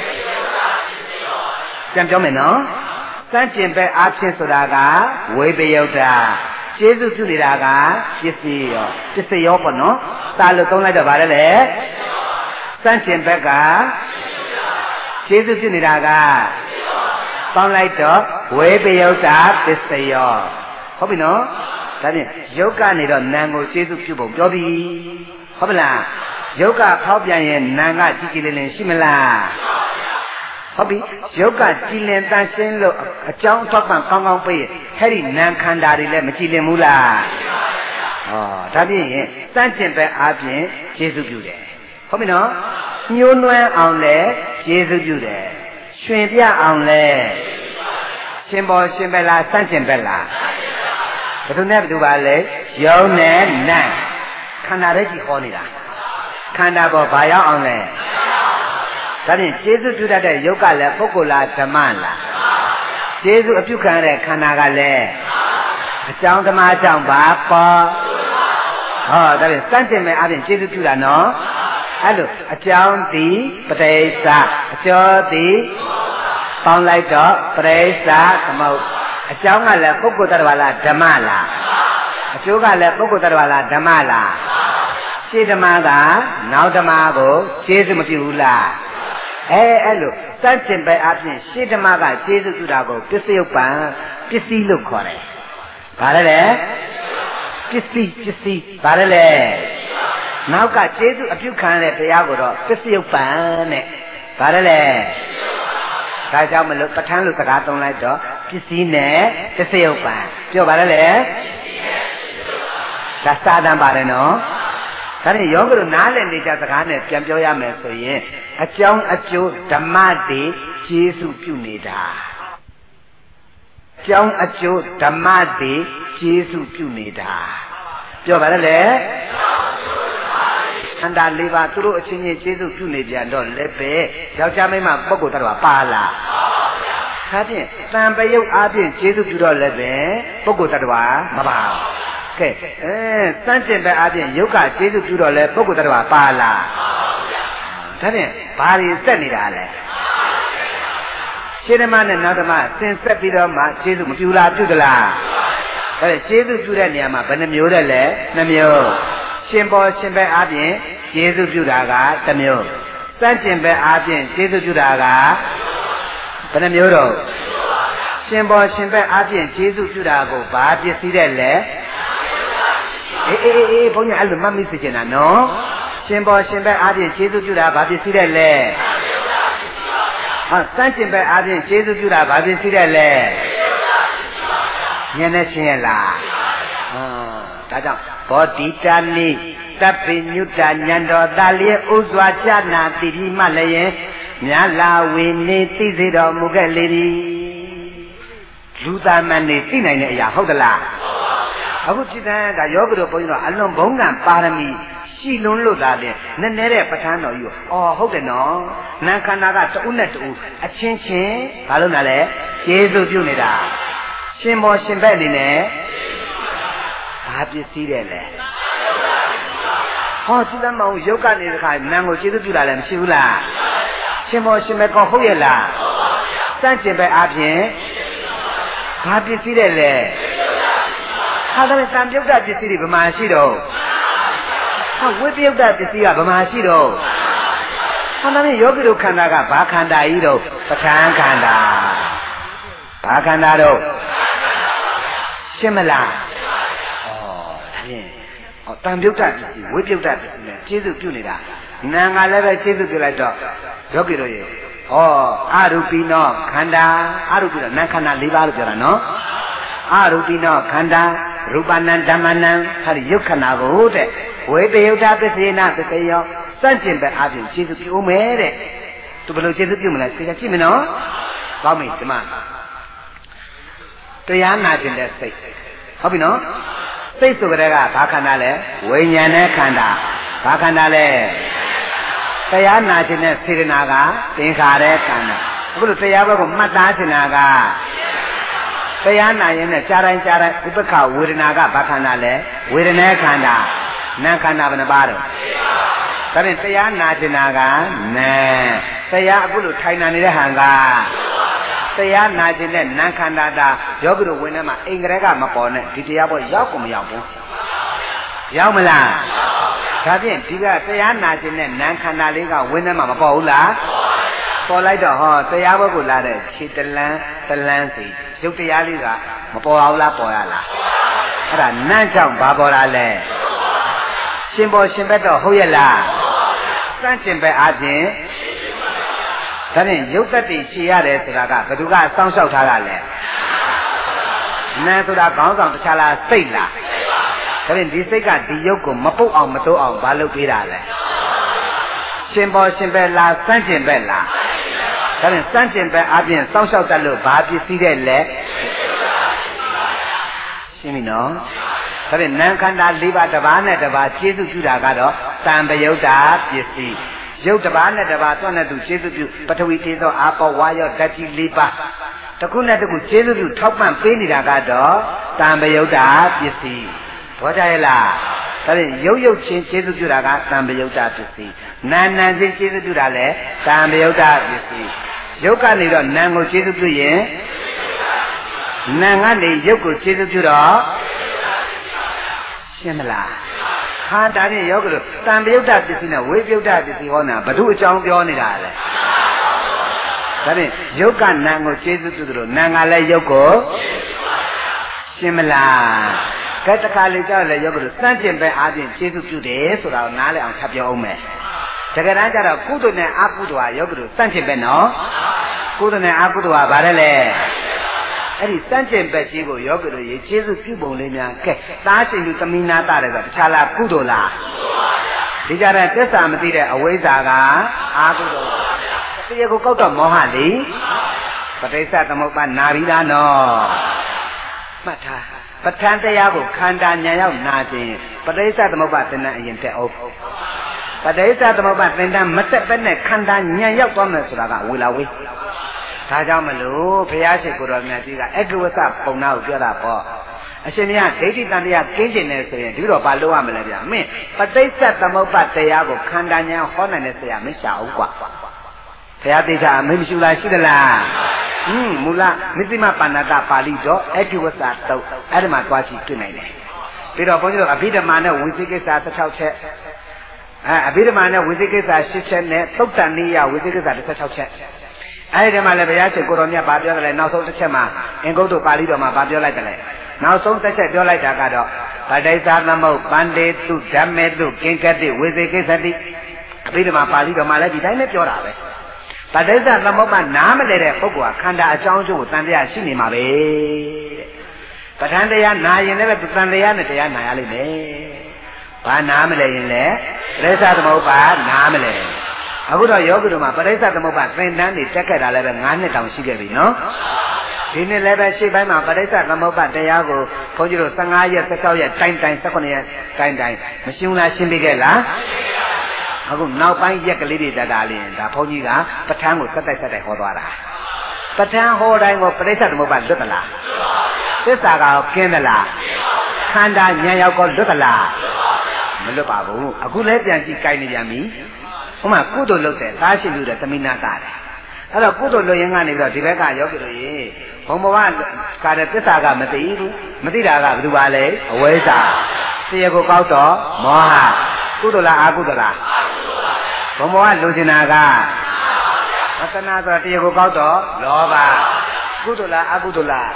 ပြန်ပြောမယ်နော်စัจကျင်ပဲအဖြစ်ဆိုတာကဝိပယုတ်တာကျေးဇူးပြုနေတာကပစ္စည်းရောပစ္စယောပေါ့နော်စာလို့သုံးလိုက်တော့ဗါလဲလေစန့်ကျင်ဘက်ကကျေးဇူးပြုနေတာကပေါင်းလိုက်တော့ဝေပယုတ်တာပစ္စယောဟုတ်ပြီနော်ဒါဖြင့်ယုတ်ကနေတော့နာမ်ကိုကျေးဇူးပြုပုံပြောပြီဟုတ်ပလားယုတ်ကဖောက်ပြန်ရင်နာမ်ကကြည်ကြည်လင်လင်ရှိမလားဟုတ်ပြီယုတ်ကကြည်လင်တန်ရှင်းလို့အကြောင်းအထောက်ပံ့ကောင်းကောင်းပေးအဲ့ဒီနာမ်ခန္ဓာတွေလည်းမကြည်လင်ဘူးလားဟောဒါဖြင့်စန့်ကျင်ပဲအားဖြင့်ကျေးဇူးပြုတယ်ဟုတ်ပြီနော်ညှိုးနွမ်းအောင်လဲကျေးဇူးပြုတယ်ရွှင်ပြအောင်လဲရှင်ပေါ်ရှင်ပဲလားစန့်ကျင်ပဲလားဘယ်သူနဲ့ဘယ်သူပါလဲယုံနဲ့နတ်ခန္ဓာရဲ့ကြည်ဟောနေတာခန္ဓာပေါ်ဘာရောက်အောင်လဲဒါဖြင့်ကျေးဇူးပြုတတ်တဲ့ယုတ်ကလည်းပုဂ္ဂိုလ်လားဓမ္မလားကျေးဇူးအပြုခံရတဲ့ခန္ဓာကလည်းအကြောင်းဓမ္မအကြောင်းပါပေါ်ဟောဒါဖြင့်စန့်ကျင်မဲ့အပြင်ကျေးဇူးပြုတာနော်အဲ့လိုအကြောင်းသည်ပဋိစ္စအကျိုးသည်ပေါင်းလိုက်တော့ပဋိစ္စသမုတ်အကြောင်းကလည်းပုဂ္ဂိုလ်တ attva လားဓမ္မလားအကျိုးကလည်းပုဂ္ဂိုလ်တ attva လားဓမ္မလားရှင်းဓမ္မကနောက်ဓမ္မကိုကျေးဇူးမပြုဘူးလားအဲအဲ့လိုစัจကျင်ပဲအပြင်ရှင်းဓမ္မကကျေးဇူးပြုတာကိုပစ္စယုပ္ပံပစ္စည်းလို့ခေါ်တယ်ဗါလဲလေပစ္စည်းပစ္စည်းဗါလဲလေနောက်ကကျေးဇူးအပြုခံရတဲ့တရားကိုတော့ပစ္စယုပ္ပံနဲ့ဗါလဲလေဒါကြောင့်မလို့ပဋ္ဌာန်းလို့စကားသုံးလိုက်တော့ပစ္စည်းနဲ့ပစ္စယုပ္ပံပြောပါလဲလေဒါစာတန်ပါတယ်နော်ဒါနဲ့ယောဂတို့နားလည်နေကြစကားနဲ့ပြန်ပြောရမယ်ဆိုရင်အကြောင်းအကျိုးဓမ္မတွေကျေးဇူးပြုနေတာအကြောင်းအကျိုးဓမ္မတွေကျေးဇူးပြုနေတာပြောပါလေခန္ဓာ၄ပါးသူတို့အချင်းချင်းကျေးဇူးပြုနေကြတော့လည်းပဲယောက်ျားမိန်းမပုဂ္ဂိုလ်တော်ပါလားဒါဖြင့်တန်ပယုတ်အားဖြင့်ကျေးဇူးပြုတော့လည်းပဲပုဂ္ဂိုလ်တ attva မပါကဲအဲစန့်ကျင်ပဲအားဖြင့်ယုတ်ကကျေးဇူးပြုတော့လဲပုဂ္ဂိုလ်တ attva ပါလားဒါဖြင့်ဘာတွေစက်နေတာလဲရှင်းဓမ္မနဲ့နောက်ဓမ္မသင်ဆက်ပြီးတော့မှကျေးဇူးမပြုလားပြုသလားဒါဖြင့်ကျေးဇူးပြုတဲ့နေရာမှာဘယ်နှမျိုးတဲ့လဲနှမျိုးရှင်ပေါ်ရှင်ပဲအားဖြင့်ကျေးဇူးပြုတာကတစ်မျိုးစန့်ကျင်ပဲအားဖြင့်ကျေးဇူးပြုတာကဘယ်နှမျိုးတော့ရှင်ပေါ်ရှင်ပဲအားဖြင့်ကျေးဇူးပြုတာကိုဘာပစ္စည်းတဲ့လဲအေးအေးအေးဘုန်းကြီးအဲ့လိုမှတ်မိစေချင်တာနော်ရှင်ပေါ်ရှင်ပဲအားဖြင့်ကျေးဇူးပြုတာဘာပစ္စည်းတဲ့လဲဟာစန့်ကျင်ပဲအားဖြင့်ကျေးဇူးပြုတာဘာပစ္စည်းတဲ့လဲဉာဏ်နဲ့ရှင်းရလားဟာဒါကြောင့်ဘောဓိတာနိတပ္ပိညုတဉာဏ်တော်တာလျက်ဥစွာကြနာတိတိမှလည်းမြလာဝေနေသိစေတော်မူခဲ့လေသည်လူသားမန်နေသိနိုင်တဲ့အရာဟုတ်သလားအခုจิตတန်ဒါယောဂီတို့ဘုန်းကြီးတို့အလွန်ဘုံကံပါရမီရှိလွန်းလို့သားတဲ့နည်းနည်းတဲ့ပဋ္ဌာန်းတော်ကြီးကိုအော်ဟုတ်တယ်နော်နာခန္ဓာကတဦးနဲ့တဦးအချင်းချင်းဘာလို့လဲလဲကျေးဇူးပြုနေတာရှင်မောရှင်ဘက်အနေနဲ့ဘာပစ္စည်းတဲ့လဲဟောจิตတန်မောင်ရုပ်ကနေတခါနာကိုကျေးဇူးပြုတာလည်းမရှိဘူးလားရှင်မောရှင်ဘက်ကောဟုတ်ရဲ့လားစန့်ကျင်ဘက်အပြင်ဘာပစ္စည်းတဲ့လဲဟာဒါနဲ့တန်ပြုတ်တာပစ္စည်းတွေဘယ်မှာရှိတော့ဟာဝိပယုတ်တာပစ္စည်းကဘယ်မှာရှိတော့ဟာဒါနဲ့ယောဂီတို့ခန္ဓာကဘာခန္ဓာကြီးတော့ပဋ္ဌာန်းခန္ဓာဘာခန္ဓာတော့ရှင်းမလားဩဒါဖြင့်ဩတန်ပြုတ်တာပစ္စည်းဝိပယုတ်တာပစ္စည်းနဲ့ကျေးဇူးပြုနေတာနာငါလည်းပဲကျေးဇူးပြုလိုက်တော့ယောဂီတို့ရေဩအရူပိနောခန္ဓာအရူပိနောနာခန္ဓာ၄ပါးလို့ပြောတာနော်အရူပိနောခန္ဓာရူပနံဓမ္မနံဟာဒီယုတ်ခန္ဓာကိုတဲ့ဝေပယုတ်တာပစ္စေနပစ္စယောစန့်ကျင်ပဲအပြင်ကျေးဇူးပြုအောင်မယ်တဲ့သူဘယ်လိုကျေးဇူးပြုမလဲသိကြကြည့်မနော်ကောင်းပြီဒီမှာတရားနာခြင်းတဲ့စိတ်ဟုတ်ပြီနော်စိတ်ဆိုကြတဲ့ကဘာခန္ဓာလဲဝိညာဉ်နဲ့ခန္ဓာဘာခန္ဓာလဲတရားနာခြင်းနဲ့စေတနာကသင်္ခါရခန္ဓာအခုလိုတရားဘက်ကိုမှတ်သားခြင်းနာကတရားနာရင်နဲ့ကြားတိုင်းကြားတိုင်းဥပ္ပခဝေဒနာကဘာခန္ဓာလဲဝေဒနာခန္ဓာနာခန္ဓာဘယ်နှပါတော့ဒါဖြင့်တရားနာခြင်းနာကနာတရားအခုလိုထိုင်နာနေတဲ့ဟန်ကတရားနာခြင်းနဲ့နာခန္ဓာတာယောဂီတို့ဝင်ထဲမှာအိမ်ကလေးကမပေါ်နဲ့ဒီတရားပေါ်ရောက်ကိုမရောက်ဘူးရောက်မလားဒါဖြင့်ဒီကတရားနာခြင်းနဲ့နာခန္ဓာလေးကဝင်ထဲမှာမပေါ်ဘူးလားပေါ်လိုက်တော့ဟောတရားဘက်ကိုလာတဲ့ခြေတလန်းတလန်းစီရုပ်တရားလေးကမပေါ်အောင်လားပေါ်ရလားအဲ့ဒါနတ်ကြောင့်ဘာပေါ်လာလဲရှင်ပေါ်ရှင်ဘက်တော့ဟုတ်ရဲ့လားစန့်ကျင်ဘက်အားဖြင့်ဒါဖြင့်ရုပ်သက်တည်ခြေရတယ်ဆိုတာကဘယ်သူကစောင့်ရှောက်ထားတာလဲနတ်ဆိုတာခေါင်းဆောင်တခြားလားစိတ်လားဒါဖြင့်ဒီစိတ်ကဒီရုပ်ကိုမပုတ်အောင်မတိုးအောင်ဘာလုပ်ပေးတာလဲရှင်ပေါ်ရှင်ဘက်လားစန့်ကျင်ဘက်လားဒါဖြင့်စန့်ကျင်ဘက်အပြင်စောင့်ရှောက်တတ်လို့ဘာပစ္စည်းတဲ့လဲရှင်းပြီနော်ဒါဖြင့်နာခန္ဓာ၄ပါးတစ်ပါးနဲ့တစ်ပါးကျေးဇူးပြုတာကတော့တံပယုတ်တာပစ္စည်းရုပ်တစ်ပါးနဲ့တစ်ပါးတွန်းတဲ့သူကျေးဇူးပြုပထဝီတေသောအာပောဝါယောဓာတ်ကြီး၄ပါးတစ်ခုနဲ့တစ်ခုကျေးဇူးပြုထောက်ပံ့ပေးနေတာကတော့တံပယုတ်တာပစ္စည်းဘောကြရဲ့လားဒါဖြင့်ရုပ်ရုပ်ချင်းကျေးဇူးပြုတာကတံပယုတ်တာပစ္စည်းနာနာချင်းကျေးဇူးပြုတာလည်းတံပယုတ်တာပစ္စည်းရုပ်ကနေတော့နာကိုကျေးဇူးပြုရင်နာကနေရုပ်ကိုကျေးဇူးပြုတော့ရှင်းမလားဟာဒါဖြင့်ယောဂီတို့တံပယုတ်တာပစ္စည်းနဲ့ဝိပယုတ်တာပစ္စည်းဟောနေတာဘု து အကြောင်းပြောနေတာလေဒါဖြင့်ရုပ်ကနာကိုကျေးဇူးပြုသလိုနာကလည်းရုပ်ကိုရှင်းမလားကဲတခါလေကြောက်လေယောဂီတို့စန့်ကျင်ပဲအားဖြင့်ကျေးဇူးပြုတယ်ဆိုတာကိုနားလည်အောင်ထပ်ပြောအောင်မယ်တကယ်တမ်းကျတော့ကုသိုလ်နဲ့အကုသိုလ်ဟာယောဂီတို့စန့်ကျင်ပဲနော်ကုသိုလ်နဲ့အကုသိုလ်ဟာဗါတယ်လေအဲ့ဒီစန့်ကျင်ပဲကြီးကိုယောဂီတို့ရေကျေးဇူးပြုပုံလေးများကဲသားရှင်လူသမီးနာတာတယ်ဆိုတခြားလားကုသိုလ်လားဒီကြတဲ့သစ္စာမသိတဲ့အဝိဇ္ဇာကအာကုသိုလ်တရားကိုကောက်တော့မောဟလေပဋိစ္စသမုပ္ပါနာပြီးသားနော်မှတ်ထားပဋ္ဌာန်းတရားကိုခန္ဓာညာရောက်နာခြင်းပဋိစ္စသမုပ္ပါသင်္นานအရင်တက်အောင်ပဋိစ္စသမုပ္ပါသင်္นานမတက်ပဲနဲ့ခန္ဓာညာရောက်သွားမယ်ဆိုတာကဝေလာဝေးဒါကြောင့်မလို့ဘုရားရှိခိုးတော်မြတ်ကြီးကအက္ခဝသပုံနာကိုပြောတာပေါ့အရှင်မြတ်ဒိဋ္ဌိတန်တရားကင်းကျင်နေဆိုရင်ဒီတော့ဘာလုပ်ရမလဲဗျာမင်းပဋိစ္စသမုပ္ပါတရားကိုခန္ဓာညာဟောနိုင်တဲ့ဆရာမရှာဘူးကွာဘုရားသိတာအမေမရှိလားရှိသလားဟင်းမူလမစ္စည်းမပါဏတပါဠိတော်အက္ခဝသတုတ်အဲ့ဒီမှာတွားကြည့်တွေ့နိုင်တယ်ပြီးတော့ဘုန်းကြီးတို့အဘိဓမ္မာနဲ့ဝိသိကိစ္စ၁၆ချက်အဲအဘိဓမ္မာနဲ့ဝိသိကိစ္စ၈ချက်နဲ့သုတ်တန်နိယဝိသိကိစ္စ၁၆ချက်အဲ့ဒီမှာလည်းဘုရားရှင်ကိုတော်မြတ်ဗာပြောတယ်လေနောက်ဆုံးတစ်ချက်မှာအင်္ဂုတ္တပါဠိတော်မှာဗာပြောလိုက်တယ်လေနောက်ဆုံးတစ်ချက်ပြောလိုက်တာကတော့ပဋိစ္စသမုပ္ပန္တေတုဓမ္မေတုကိဉ္ကတိဝိသေကိစ္စတိအဘိဓမ္မာပါဠိတော်မှာလည်းဒီတိုင်းနဲ့ပြောတာပဲပဋိစ္စသမုပ္ပါနားမလဲတဲ့ပုဂ္ဂိုလ်ကခန္ဓာအကြောင်းအကျိုးကိုတန်တရားရှိနေမှာပဲတဲ့ပဋ္ဌာန်းတရားနာရင်လည်းတန်တရားနဲ့တရားနာရလိမ့်မယ်ဘာနားမလဲရင်လဲပဋိစ္စသမုပ္ပါနားမလဲအခုတော့ယောဂီတို့မှာပရိစ္ဆသမုပ္ပါသင်တန်းတွေတက်ခဲ့တာလည်းပဲငါးနှစ်တောင်ရှိခဲ့ပြီနော်ဒီနေ့လည်းပဲရှေ့ပိုင်းမှာပရိစ္ဆသမုပ္ပါတရားကိုဘုန်းကြီးတို့၁၅ရက်၁၆ရက်တိုင်းတိုင်း၁၈ရက်တိုင်းတိုင်းမရှင်းဘူးလားရှင်းပြခဲ့လားအခုနောက်ပိုင်းရက်ကလေးတွေတက်တာလေးဒါဘုန်းကြီးကပဋ္ဌာန်းကိုစက်တိုက်စက်တိုက်ဟောသွားတာပဋ္ဌာန်းဟောတိုင်းကိုပရိစ္ဆသမုပ္ပါလွတ်သလားသစ္စာကကင်းသလားခန္ဓာဉာဏ်ရောက်ကောလွတ်သလားမလွတ်ပါဘူးအခုလည်းပြန်ကြည့်ကြိုက်နေပြန်ပြီဥမာကုသိုလ်လုပ်တယ်သားရှိလို့တဲ့သမီးနာတာတယ်အဲ့တော့ကုသိုလ်လုပ်ရင်ကနေပြီးတော့ဒီဘက်ကယောဂီတို့ရေဘုံဘဝကတဲ့သစ္စာကမသိဘူးမသိတာကဘယ်သူပါလဲအဝိဇ္ဇာတရားကိုကောက်တော့မောဟကုသိုလ်လားအကုသိုလ်လားဘုံဘဝလိုချင်တာကဝတ္တနာဆိုတရားကိုကောက်တော့လောဘကုသိုလ်လားအကုသိုလ်လား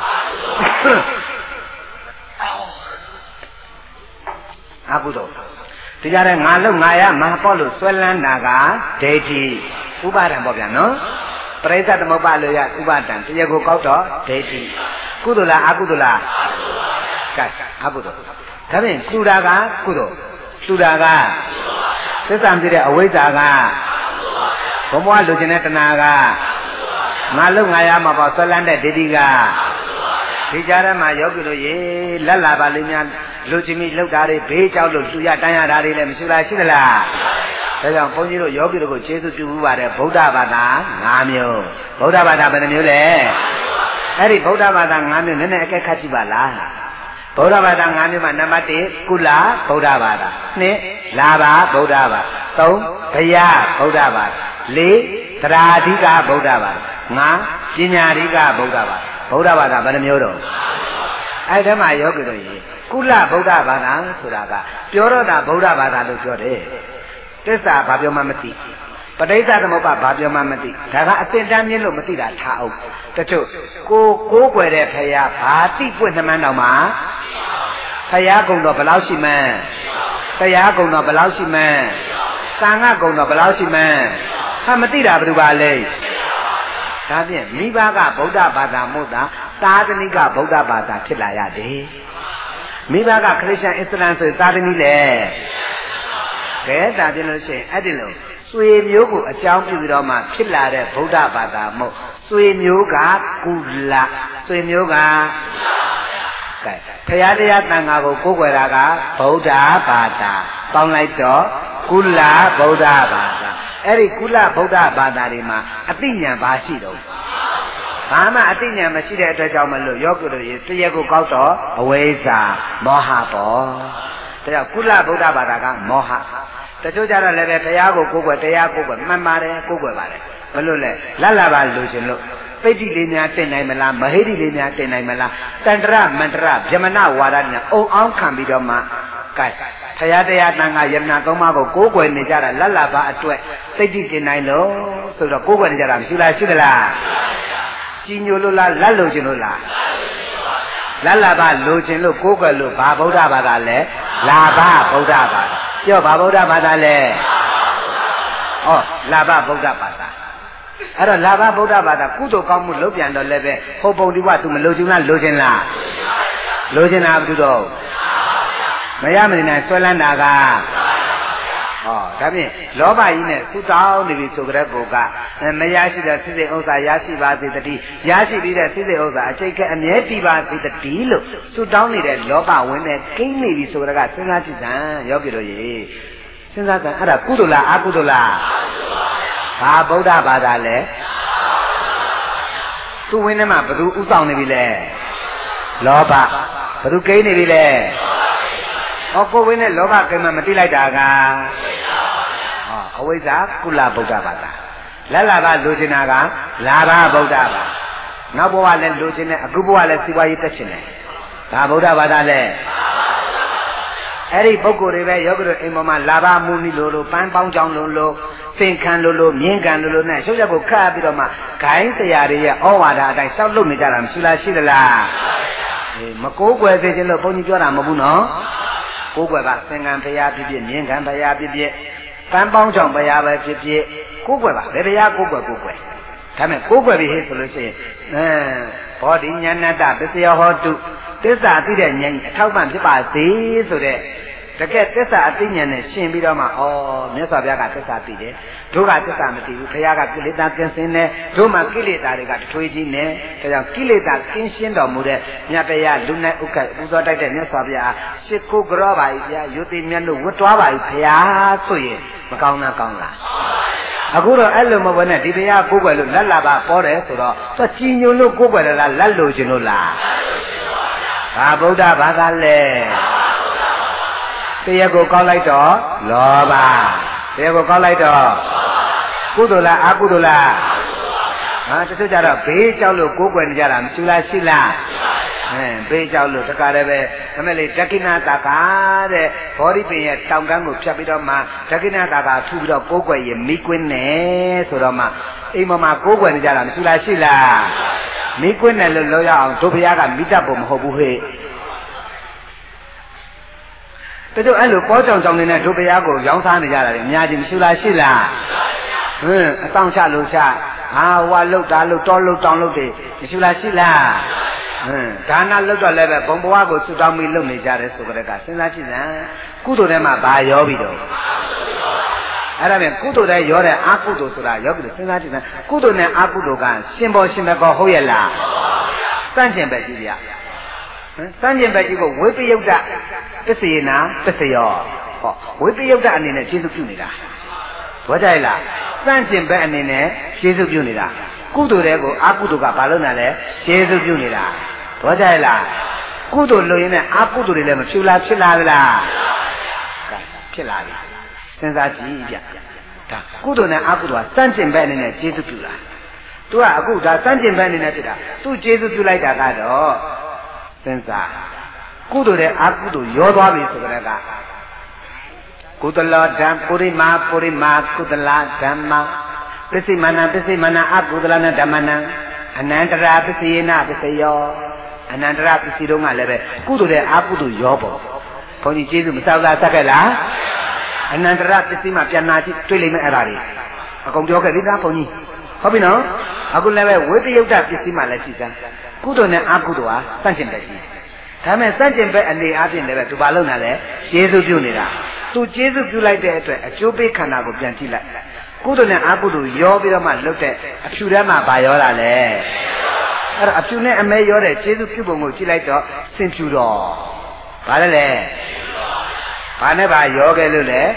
အကုသိုလ်ဒီကြတဲ့ငါလုံးငါရမဟာပေါ့လို့ဆွဲလန်းတာကဒိဋ္ဌိဥပါဒံပေါ့ဗျာနော်ပရိစ္ဆသမုပ္ပါလို့ရဥပါဒံတရားကိုကောက်တော့ဒိဋ္ဌိကုသိုလ်လားအကုသိုလ်လားကဲအကုသိုလ်ဒါဖြင့်လှူတာကကုသိုလ်လှူတာကသစ္စာဖြစ်တဲ့အဝိဇ္ဇာကဘုံဘဝလိုချင်တဲ့တဏှာကငါလုံးငါရမှာပေါ့ဆွဲလန်းတဲ့ဒိဋ္ဌိကဒီကြားထဲမှာယောဂီတို့ရေလက်လာပါလိမ့်များလူချင်းမိလောက်တာတွေဘေးကြောက်လို့လူရတန်းရတာတွေလည်းမရှိလားရှိသလားဒါကြောင့်ဘုန်းကြီးတို့ယောဂီတို့ကိုကျေးဇူးပြုမှုပါတယ်ဗုဒ္ဓဘာသာ၅မျိုးဗုဒ္ဓဘာသာဘယ်နှမျိုးလဲအဲ့ဒီဗုဒ္ဓဘာသာ၅မျိုးနည်းနည်းအကဲခတ်ကြည့်ပါလားဗုဒ္ဓဘာသာ၅မျိုးမှာနံပါတ်၁ကုလဗုဒ္ဓဘာသာ၂လာဘဗုဒ္ဓဘာသာ၃ဘယဗုဒ္ဓဘာသာ၄သရာဓိကဗုဒ္ဓဘာသာ၅ပညာဓိကဗုဒ္ဓဘာသာဗုဒ္ဓဘာသာဘယ်နှမျိုးတော့အဲ့ဒီမှာယောဂီတို့ရေကုလဗုဒ္ဓဘာသာဆိုတာကပြောတော့တာဗုဒ္ဓဘာသာလို့ပြောတယ်သစ္စာဘာပြောမှမသိပဋိစ္စသမုပ္ပါဘာပြောမှမသိဒါကအစင်တန်းမြင့်လို့မသိတာထားအောင်တချို့ကိုကိုးကွယ်တဲ့ဖရာဘာတိပွင့်နှမန်းတော်မှာဖရာကုံတော်ဘယ်လောက်ရှိမှန်းဖရာကုံတော်ဘယ်လောက်ရှိမှန်းသံဃာကုံတော်ဘယ်လောက်ရှိမှန်းဟာမသိတာဘယ်သူပါလဲဒါဖြင့်မိဘကဗုဒ္ဓဘာသာမို့တာသာသနိကဗုဒ္ဓဘာသာဖြစ်လာရတယ်မိဘကခရစ်ယာန်အစ္စလာမ်ဆိုသာသနိလေကဲဒါပြင်လို့ရှိရင်အဲ့ဒီလိုဆွေမျိုးကိုအကြောင်းပြုပြီးတော့မှဖြစ်လာတဲ့ဗုဒ္ဓဘာသာမို့ဆွေမျိုးကကုလဆွေမျိုးကကဲဖရာတရားတန်ခါကိုကိုးကွယ်တာကဗုဒ္ဓဘာသာပေါင်းလိုက်တော့ကုလဗုဒ္ဓဘာသာအဲ့ဒီကုလဗုဒ္ဓဘာသာတွေမှာအသိဉာဏ်ပါရှိတော့ဘာမှအသိဉာဏ်မရှိတဲ့အတွက်ကြောင့်မလို့ယောဂီတို့ရေတရားကိုကောက်တော့အဝိဇ္ဇာမောဟပေါ့ဒါကြောင့်ကုလဗုဒ္ဓဘာသာကမောဟတချို့ကြတော့လည်းပဲတရားကိုကိုးကွယ်တရားကိုးကွယ်မှန်ပါတယ်ကိုးကွယ်ပါတယ်ဘယ်လို့လဲလတ်လာပါလို့ရှင်လို့ပိဋိလေးများတင်နိုင်မလားမဟိဋိလေးများတင်နိုင်မလားတန္တရမန္တရဗျမနဝါဒညာအုံအောင်ခံပြီးတော့မှကဲဖရာတရားတန်ခါယမနာသုံးပါးကိုကိုးကွယ်နေကြတာလတ်လာပါအတွက်ပိဋိတင်နိုင်လို့ဆိုတော့ကိုးကွယ်နေကြတာမရှိလားရှိသလားကြီးညိုလို့လားလက်လို့ခြင်းလို့လားလတ်လာပါလိုခြင်းလို့ကိုးကွယ်လို့ဘာဗုဒ္ဓဘာသာလဲလာဘဗုဒ္ဓဘာသာပြောဘာဗုဒ္ဓဘာသာလဲဩလာဘဗုဒ္ဓဘာသာအဲ့တော့လာဘဗုဒ္ဓဘာသာကုသိုလ်ကောင်းမှုလုပ်ပြန်တော့လည်းပဲဟောပုံဒီဝသူမလိုချင်လားလိုချင်လားလိုချင်တာဘာလို့တော့မရမနေနိုင်ဆွဲလန်းတာကဟောဒါဖြင့်လောဘကြီးနဲ့သုတောင်းနေပြီဆိုကြတဲ့ပုဂ္ဂမရရှိတဲ့စိစိဥစ္စာရရှိပါစေတည်းရရှိပြီးတဲ့စိစိဥစ္စာအကျိတ်ကအမြဲတည်ပါစေတည်းလို့သုတောင်းနေတဲ့လောဘဝင်နဲ့ကိန်းနေပြီဆိုကြတဲ့စဉ်းစားကြည့်စမ်းယောဂီတို့ရေစဉ်းစားစမ်းအဲ့ဒါကုသိုလ်လားအကုသိုလ်လားဘာဗုဒ္ဓဘာသာလဲသူ့ဝင်းထဲမှာဘသူဥဆောင်နေပြီလဲလောဘဘသူကိန်းနေပြီလဲဟောကိုဝင်းနဲ့လောဘကိန်းမှမသိလိုက်တာကဟောအဝိဇ္ဇာကုလဗုဒ္ဓဘာသာလက်လာကလိုချင်တာကလာဘဗုဒ္ဓဘာသာနောက်ဘဝလည်းလိုချင်တဲ့အခုဘဝလည်းစီးပွားရေးတက်ချင်တယ်ဒါဗုဒ္ဓဘာသာလဲအဲ့ဒီပုဂ္ဂိုလ်တွေပဲယောဂီတို့အိမ်ပေါ်မှာလာဘမူနီလိုလိုပန်းပေါင်းကြောင်လိုလိုသင်္ခံလိုလိုမြင်းကန်လိုလိုနဲ့ရှုပ်ရက်ကိုခတ်ပြီးတော့မှဂိုင်းဆရာတွေရဲ့ဩဝါဒအတိုင်းရှောက်လုပ်နေကြတာမရှိလားရှိသလားအေးမကိုးကွယ်စေခြင်းလို့ဘုန်းကြီးပြောတာမဟုတ်ဘူးနော်ကိုးကွယ်ပါသင်္ကန်းဘုရားဖြစ်ဖြစ်မြင်းကန်ဘုရားဖြစ်ဖြစ်ပန်းပေါင်းကြောင်ဘုရားပဲဖြစ်ဖြစ်ကိုးကွယ်ပါဘယ်ဘုရားကိုးကွယ်ကိုးကွယ်ဒါမဲ့ကိုးကွယ်ပြီးဟဲ့ဆိုလို့ရှိရင်အဲဘောဓိဉာဏတပစ္စယဟောတုသစ္စာသိတဲ့ဉာဏ်အထောက်ပံ့ဖြစ်ပါစေဆိုတဲ့တကယ်သစ္စာအသိဉာဏ်နဲ့ရှင်ပြီးတော့မှဩမြတ်စွာဘုရားကသစ္စာသိတယ်တို့ကသစ္စာမသိဘူးဘုရားကကိလေသာကင်းစင်တယ်တို့မှကိလေသာတွေကတထွေးကြီးနဲ့ဒါကြောင့်ကိလေသာကင်းရှင်းတော်မူတဲ့မြတ်တရားလူနဲ့ဥက္ကပူဇော်တိုက်တဲ့မြတ်စွာဘုရားရှစ်ခုကြောပါ၏ဗျာယုတိမြတ်လို့ဝတ်တွားပါ၏ဘုရားဆိုရင်မကောင်းလားကောင်းလားအခုတော့အဲ့လိုမဟုတ်ဘဲနဲ့ဒီတရားကိုးကွယ်လို့လက်လာပါပေါ်တယ်ဆိုတော့သူကြည်ညိုလို့ကိုးကွယ်တယ်လားလက်လိုချင်လို့လားဘာဗုဒ္ဓဘာသာလဲတရားကိုကောက်လိုက်တော့လောဘတရားကိုကောက်လိုက်တော့ကုသိုလ်လားအကုသိုလ်လားဟာတချို့ကြတော့ဘေးကြောက်လို့ကိုးကွယ်နေကြတာမရှိလားရှိလားအဲဘေးကြောက်လို့တခါတည်းပဲအမေလေးဒက္ခိဏတာကာတဲ့ဘောဓိပင်ရဲ့တောင်ကန်းကိုဖြတ်ပြီးတော့မှဒက္ခိဏတာကာထူပြီးတော့ကိုးကွယ်ရင်မိကွင်းနဲ့ဆိုတော့မှအိမ်မမှာကိုးကွယ်နေကြတာမရှိလားရှိလားမိကွင်းနဲ့လို့လောက်ရအောင်တို့ဘုရားကမိတတ်ဖို့မဟုတ်ဘူးဟဲ့တချို့အဲ့လိုပေါ်ကြောင်ကြောင်နေတဲ့တို့ဘုရားကိုရောင်းစားနေကြတာလေအများကြီးမရှိလားရှိလားဟင်းအဆောင်ချလို့ချဟာဟွာလုတ်တာလုတ်တော်လုတ်တောင်လုတ်တယ်မရှိလားရှိလားဟင်းဒါနလုတ်တော့လည်းပဲဘုံဘဝကိုဆူတောင်းပြီးလုတ်နေကြတယ်ဆိုကြတဲ့ကစဉ်းစားကြည့်စမ်းကုသိုလ်ထဲမှာဘာရောပြီးတော့အဲ့ဒါပြန်ကုသိုလ်ထဲရောတဲ့အကုသိုလ်ဆိုတာရောပြီးတော့စဉ်းစားကြည့်စမ်းကုသိုလ်နဲ့အကုသိုလ်ကရှင်ပေါ်ရှင်ဘကောဟုတ်ရဲ့လားတန့်ကျင်ပဲကြည့်ရစံကျင်ဘက်ကြီးကိုဝိပယုတ်တပစ္စယေနာပစ္စယောဟောဝိပယုတ်တအနေနဲ့ကျေစုပြုနေတာဘောကြိုက်လားစံကျင်ဘက်အနေနဲ့ကျေစုပြုနေတာကုသိုလ်တွေကိုအကုသိုလ်ကဘာလို့နာလဲကျေစုပြုနေတာဘောကြိုက်လားကုသိုလ်လို့ရင်းနဲ့အကုသိုလ်တွေလည်းမဖြူလားဖြစ်လာလားဖြစ်လာပြီစဉ်းစားကြည့်ဗျဒါကုသိုလ်နဲ့အကုသိုလ်ကစံကျင်ဘက်အနေနဲ့ကျေစုပြုတာသူကအခုဒါစံကျင်ဘက်အနေနဲ့ဖြစ်တာသူကျေစုပြုလိုက်တာကတော့စဉ်းစားကုသိုလ်နဲ့အကုသိုလ်ရောသွားပြီဆိုကြတဲ့ကကုသလဓမ္မပုရိမာပုရိမာကုသလဓမ္မပစ္စည်းမနာပစ္စည်းမနာအကုသလနာဓမ္မနံအနန္တရာပစ္စယေနပစ္စယောအနန္တရာပစ္စည်းတို့ကလည်းပဲကုသိုလ်နဲ့အကုသိုလ်ရောပေါ့ဘုန်းကြီးကျေးဇူးမစောက်တာဆက်ခဲ့လားအနန္တရာပစ္စည်းမှာပြန်နာကြည့်တွေ့လိမ့်မယ်အဲ့ဒါတွေအကုန်ပြောခဲ့ပြီသားဘုန်းကြီးဟုတ်ပြီနော်အခုလည်းပဲဝိပယုတ်တပစ္စည်းမှာလည်းရှိစမ်းကုသိုလ်နဲ့အကုသိုလ်ဟာစန့်ကျင်ပဲကြီးဒါမဲ့စန့်ကျင်ပဲအနေအချင်းလည်းပဲသူဘာလုပ်နေလဲကျေးဇူးပြုနေတာသူကျေးဇူးပြုလိုက်တဲ့အတွက်အကျိုးပေးခန္ဓာကိုပြန်ကြည့်လိုက်ကုသိုလ်နဲ့အကုသိုလ်ရောပြီးတော့မှလွတ်တဲ့အဖြူထဲမှာဘာရောတာလဲအဲ့တော့အဖြူနဲ့အမဲရောတဲ့ကျေးဇူးပြုပုံကိုကြည့်လိုက်တော့စင်ဖြူတော့ဘာလဲလဲဘာနဲ့ဘာရောခဲ့လို့လဲ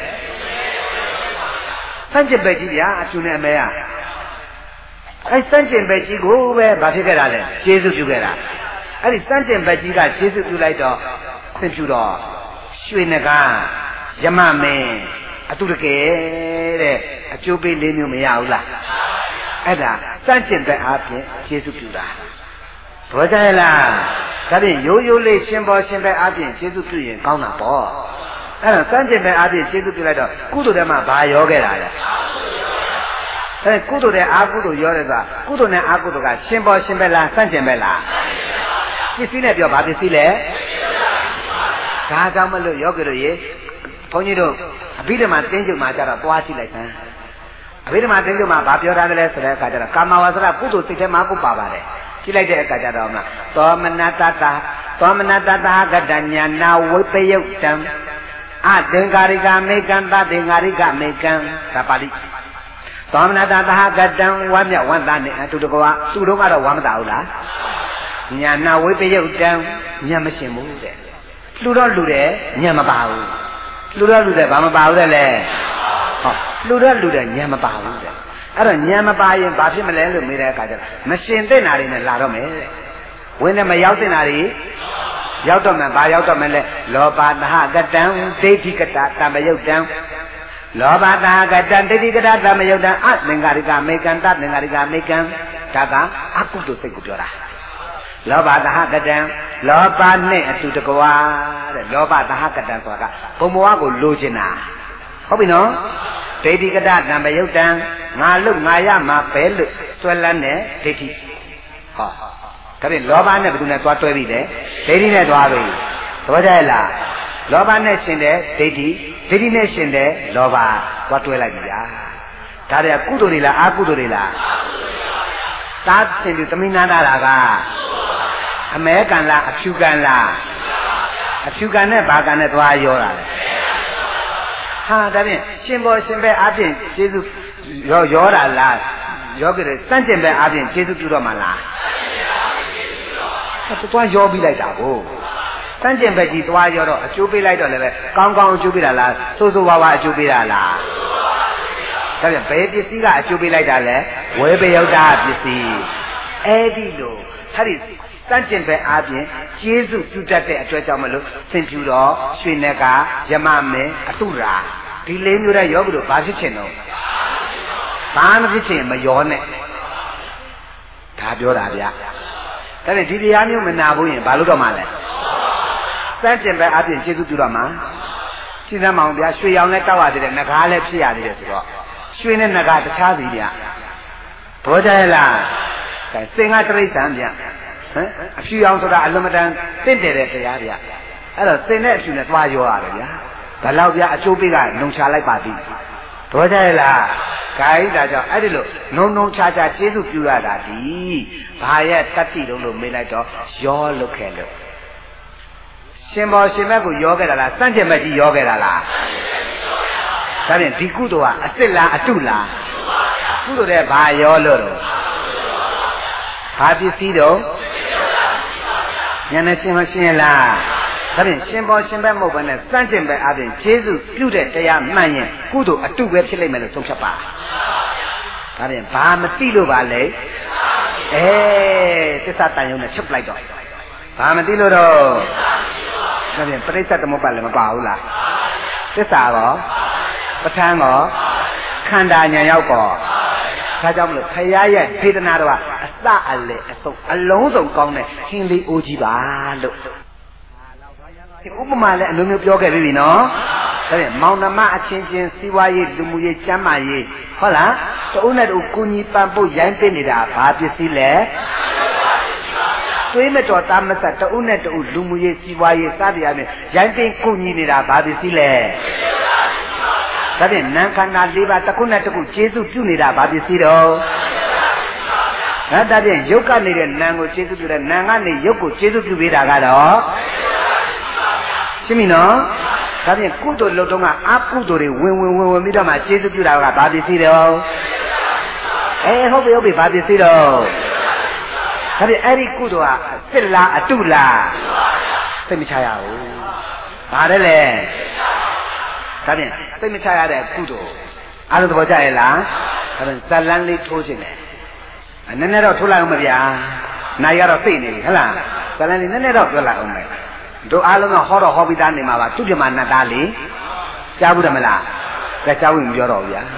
စန့်ကျင်ပဲကြီးဗျာအဖြူနဲ့အမဲကအဲစန့်ကျင်ဘက်ကြီးကိုပဲဘာဖြစ်ခဲ့တာလဲကျေးဇူးပြုခဲ့တာအဲ့ဒီစန့်ကျင်ဘက်ကြီးကကျေးဇူးပြုလိုက်တော့ဆင်ဖြူတော့ရွှေနဂါယမမင်းအတုတကယ်တဲ့အကျိုးပေးလေးမျိုးမရဘူးလားအဲ့ဒါစန့်ကျင်ဘက်အားဖြင့်ကျေးဇူးပြုတာဘောကြရဲ့လားဒါဖြင့်ရိုးရိုးလေးရှင်ပေါ်ရှင်ဘက်အားဖြင့်ကျေးဇူးပြုရင်ကောင်းတာပေါ့အဲ့ဒါစန့်ကျင်ဘက်အားဖြင့်ကျေးဇူးပြုလိုက်တော့ကုသိုလ်ထဲမှာဘာရောခဲ့တာလဲအဲကုသိုလ်နဲ့အာကုသိုလ်ရောတဲ့ကကုသိုလ်နဲ့အာကုသိုလ်ကရှင်ပေါ်ရှင်ပဲလားစန့်ကျင်ပဲလားပစ္စည်းနဲ့ပြောဘာပစ္စည်းလဲဒါကြောင့်မလို့ယောဂီတို့ရေဘုန်းကြီးတို့အဘိဓမ္မာတင်းကျုပ်မှာကြတော့သွားကြည့်လိုက်စမ်းအဘိဓမ္မာတင်းကျုပ်မှာဘာပြောထားတယ်လဲဆိုတဲ့အခါကျတော့ကာမဝါစရကုသိုလ်စိတ်ထဲမှာကိုပါပါတယ်ကြည့်လိုက်တဲ့အခါကျတော့မှသောမနတတသောမနတတကတညာနာဝိပယုတ်တံအသင်္ကာရိကမေကံသသင်္ကာရိကမေကံဒါပါဠိသောမနတသဟကတံဝါမြဝန္တနေအတူတကွာသူတို့ကတော့ဝါမတာဘူးလားညာနာဝိပယုတ်တံညံမရှင်ဘူးတဲ့လူတော့လူတယ်ညံမပါဘူးလူတော့လူတယ်ဘာမပါဘူးတဲ့လဲဟောလူတော့လူတယ်ညံမပါဘူးတဲ့အဲ့တော့ညံမပါရင်ဘာဖြစ်မလဲလို့မေးတဲ့အခါကျတော့မရှင်တဲ့နာတွေနဲ့လာတော့မယ်တဲ့ဝင်းနဲ့မရောက်တဲ့နာတွေရောက်တော့မှဘာရောက်တော့မလဲလောဘသဟကတံဒိဋ္ဌိကတတမယုတ်တံလောဘတာကတံဒိဋ္ဌိကတသမယုတ်တံအသင်္ကာရိကမေကံတသင်္ကာရိကမေကံဒါကအကုသိုလ်စိတ်ကိုပြောတာလောဘတာကတံလောဘနဲ့အတူတကွာတဲ့လောဘတာကတံဆိုတာကဘုံဘဝကိုလိုချင်တာဟုတ်ပြီနော်ဒိဋ္ဌိကတသမယုတ်တံငါလုငါရမှာပဲလို့ဆွဲလန်းတဲ့ဒိဋ္ဌိဟောဒါဖြင့်လောဘနဲ့ဘယ်သူနဲ့သွားတွဲပြီလဲဒိဋ္ဌိနဲ့သွားပြီသဘောကျရဲ့လားလောဘနဲ့ရှင်တဲ့ဒိဋ္ဌိဒိဋ္ဌိနဲ့ရှင်တဲ့လောဘသွားတွဲလိုက်ပြီဗျာဒါတွေကကုသိုလ်တွေလားအကုသိုလ်တွေလားသာရှင်သူသမီးနာတာကအမဲကံလားအဖြူကံလားအဖြူကံနဲ့ဘာကံနဲ့သွားရောတာလဲဟာဒါဖြင့်ရှင်ဘောရှင်ဘက်အပြင်ကျေးဇူးရောရောတာလားရောကြတယ်စန့်ကျင်ဘက်အပြင်ကျေးဇူးပြုတော့မှလားသွားရောပြီးလိုက်တာကိုစန့်ကျင်ဘက်ကြီးသွားရောတော့အကျိုးပေးလိုက်တော့လည်းပဲကောင်းကောင်းအကျိုးပေးတာလားဆိုးဆိုးဝါးဝါအကျိုးပေးတာလားဒါပြန်ဘယ်ပစ္စည်းကအကျိုးပေးလိုက်တာလဲဝေပယုတ်တာပစ္စည်းအဲ့ဒီလိုဟာဒီစန့်ကျင်ဘက်အပြင်ကျေးဇူးပြုတတ်တဲ့အတွက်ကြောင့်မလို့သင်ပြူတော့ရွှေနဲ့ကယမမင်းအတုရာဒီလေးမျိုးတဲ့ယောဂီတို့ဘာဖြစ်ချင်တော့ဘာမဖြစ်ချင်မရောနဲ့ဒါပြောတာဗျာဒါနဲ့ဒီတရားမျိုးမနာဘူးရင်ဘာလို့တော့မှလဲစန့်ကျင်ဘက်အပြင်ကျေးဇူးပြုတော့မှရှင်းသမောင်ဗျာရွှေရောင်နဲ့တောက်ရသေးတယ်ငကားလည်းဖြစ်ရသေးတယ်ဆိုတော့ရွှေနဲ့ငကားတခြားစီဗျာဘောကြရလားအဲစင်ကတိရစ္ဆာန်ဗျာဟမ်အဖြူရောင်ဆိုတာအလွန်မတန်တင့်တယ်တဲ့တရားဗျာအဲ့တော့စင်နဲ့အဖြူနဲ့သွားရောရတယ်ဗျာဒါတော့ဗျာအကျိုးပေးကလုံချလိုက်ပါသည်ဘောကြရလားခိုင်းဒါကြောင့်အဲ့ဒီလိုနုံနုံချာချာကျေးဇူးပြုရတာဒီဘာရဲ့တတ္တိလုံးလို့မေးလိုက်တော့ရောလုခဲ့လို့ရှင်ဘောရှင်ဘက်ကိုရောခဲ့တာလားစန့်ကျင်ဘက်ကြီးရောခဲ့တာလားဒါဖြင့်ဒီကုသိုလ်ကအစ်စ်လားအတုလားကုသိုလ်တဲ့ဘာရောလို့တော့ဘာပစ္စည်းတော့ဉာဏ်နဲ့ရှင်းမရှင်းလားဒါဖြင့်ရှင်ဘောရှင်ဘက်မဟုတ်ဘဲနဲ့စန့်ကျင်ဘက်အပြင်ကျေးဇူးပြုတဲ့တရားမှန်ရင်ကုသိုလ်အတုပဲဖြစ်လိမ့်မယ်လို့ဆုံးဖြတ်ပါဒါဖြင့်ဘာမသိလို့ပါလဲအဲသစ္စာတန်ရုံနဲ့ချုပ်လိုက်တော့ဘာမသိလို့တော့ဒါဖြင့်ပရိစ္ဆေသမုပ္ပါလည်းမပါဘူးလားသစ္စာရောပဋ္ဌာန်းရောခန္ဓာညာရောက်ကောဒါကြောင့်မလို့ဖရာရဲ့ဒေသနာတော်ကအစအလေအစုံအလုံးစုံကောင်းတဲ့ဟင်းလေးအိုးကြီးပါလို့ဥပမာလည်းအမျိုးမျိုးပြောခဲ့ပြီနော်ဒါဖြင့်မောင်နှမအချင်းချင်းစီးပွားရေးလူမှုရေးကျန်းမာရေးဟုတ်လားတဦးနဲ့တဦးကိုကြီးပန်ဖို့ရိုင်းပစ်နေတာဘာပစ္စည်းလဲသွေးမတော်သားမဆက်တဦးနဲ့တဦးလူမှုရေးစီးပွားရေးစသည်အပြင်ရိုင်းပင်ကိုကြီးနေတာဘာပစ္စည်းလဲဒါဖြင့်နံခန္ဓာ၄ပါးတစ်ခုနဲ့တစ်ခုကျေစုပြုနေတာဘာပစ္စည်းတော့ဒါဖြင့်ယုတ်ကနေနေတဲ့နံကိုကျေစုပြုတဲ့နံကနေယုတ်ကိုကျေစုပြုပေးတာကတော့ရှင်းပြီနော်ဒါဖြင့်ကုသိုလ်လုပ်တော့ကအကုသိုလ်တွေဝင်ဝင်ဝင်ဝင်ပြီးတော့မှကျေစုပြုတာကဘာပစ္စည်းတော့အဲဟုတ်ပြီဟုတ်ပြီဘာပစ္စည်းတော့ဒါဖြင့်အဲ့ဒီကုသိုလ်ဟာစစ်လားအတုလားသိမချရဘူးဘာလဲလဲဒါဖြင့်သိမချရတဲ့ကုသိုလ်အားလုံးသဘောကျရဲ့လားဒါဖြင့်ဇလန်းလေးထိုးခြင်းတယ်နည်းနည်းတော့ထိုးလိုက်အောင်မဗျာနိုင်ရတော့သိနေပြီဟဟလားဇလန်းလေးနည်းနည်းတော့ပြောလိုက်အောင်မယ်တို့အားလုံးကဟောတော့ဟောပြီးသားနေမှာပါသူပြမနတ်သားလေးကြားဘူးတယ်မလားကြကြားဝင်ပြောတော့ဗျာ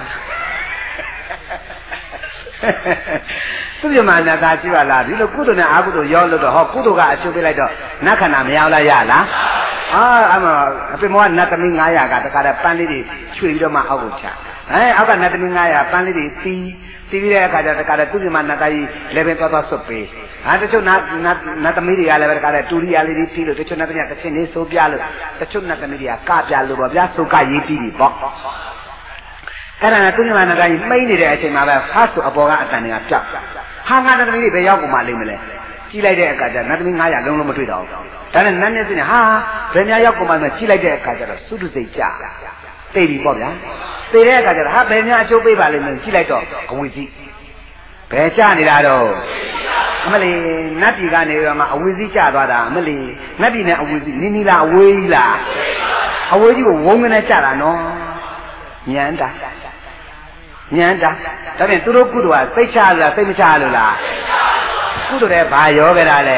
သူပြမနတ်သားကြည့်ပါလားဒီလိုကုသိုလ်နဲ့အကုသိုလ်ရောလို့တော့ဟောကုသိုလ်ကအကျိုးပေးလိုက်တော့နတ်ခန္ဓာမရောက်လားရလားအာအမအပြင်မောကနတ်သမီး900ကတခါတည်းပန်းလေးတွေချွေပြီးတော့မှအောက်ကိုချအဲအောက်ကနတ်သမီး900ပန်းလေးတွေတီးတီးပြီးတဲ့အခါကျတခါတည်းသူပြမနတ်သားကြီးလည်းပဲသွားသွားဆွတ်ပေးဟာတချို့နတ်နတ်သမီးတွေကလည်းပဲတခါတည်းတူရီယာလေးတွေပြီးလို့တချို့နတ်သမီးကတစ်ချင်းလေးစိုးပြလို့တချို့နတ်သမီးတွေကကပြလို့ပေါ့ဗျာစုကရေးပြီးပြီပေါ့အဲ့ဒါကသူပြမနတ်သားကြီးမိမ့်နေတဲ့အချိန်မှာပဲဖတ်ဆိုအပေါ်ကအတန်တွေကပြောက်ဟာငါနတ်သမီးတွေဘယ်ရောက်ကုန်မှလိမ့်မလဲကြည့်လိုက်တဲ့အခါကျနတ်သမီး900လုံးလုံးမတွေ့တော့ဘူးဒါနဲ့နတ်နဲ့စင်းဟာဘယ်များရောက်ကုန်မှလဲကြည့်လိုက်တဲ့အခါကျတော့သုတုစိတ်ကြသိပြီပေါ့ဗျာသိတဲ့အခါကျတော့ဟာဘယ်များအကျိုးပေးပါလိမ့်မယ်ကြည့်လိုက်တော့အဝိဇ္ဇိဘယ်ကြနေတာတော့အမလီနတ်ပြည်ကနေပြီးတော့မှအဝိဇ္ဇိကျသွားတာအမလီနတ်ပြည်နဲ့အဝိဇ္ဇိနီနီလားအဝေးကြီးလားအဝေးကြီးကိုဝုန်းကနေကျတာနော်ညံတာညံတာဒါဖြင့်သူတို့ကုသိုလ်ကစိတ်ချလားစိတ်မချလို့လားကုသိုလ်တဲ့ဘာရောကြတာလဲ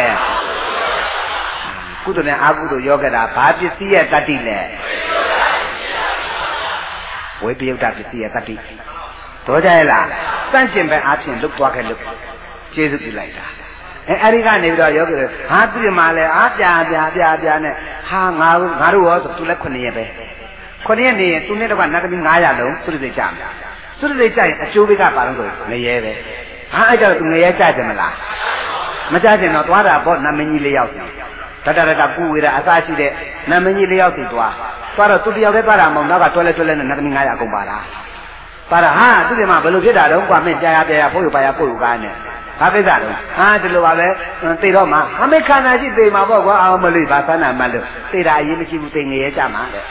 ကုသိုလ်နဲ့အကုသိုလ်ရောကြတာဘာပစ္စည်းရဲ့တတ္တိလဲဝိပယုတ်တပစ္စည်းရဲ့တတ္တိတော့ကြရဲ့လားစန့်ကျင်ပဲအားဖြင့်လုတ်သွားခဲ့လို့ကျေးဇူးပြုလိုက်တာအဲအဲ့ဒီကနေပြီးတော့ယောဂီဟာသူ့မှာလဲအားပြာပြာပြာပြာနဲ့ဟာငါငါတို့ရောဆိုသူလဲခုနှစ်ရက်ပဲခုနှစ်ရက်နေရင်သူနဲ့တော့ကနတ်သမီး900လုံးသူတွေကြမှာသူတွေကြရင်အကျိုးပေးကပါလို့ဆိုငရဲပဲဟာအဲ့ကြတော့သူငရဲကြကြမလားမကြကြတော့သွားတာပေါ့နတ်မင်းကြီးလေးယောက်တတရတပူဝေရအစားရှိတဲ့နတ်မင်းကြီးလေးယောက်စီသွားသွားတော့သူတယောက်တည်းသွားတာမဟုတ်နောက်ကတွဲလဲတွဲလဲနဲ့နတ်သမီး900အကုန်ပါလားပါတာဟာသူတွေမှာဘယ်လိုဖြစ်တာတော့ကွာမင်းကြာရပြရဖို့ရပါရဖို့ရကားနဲ့ဘာကိစ္စတော့ဟာဒီလိုပါပဲသိတော့မှအမေခန္ဓာရှိသိမှာပေါ့ကွာအောင်မလို့ဘာသနာမှလို့သိတာအရေးမရှိဘူးသိငရဲကြမှာတဲ့ဟ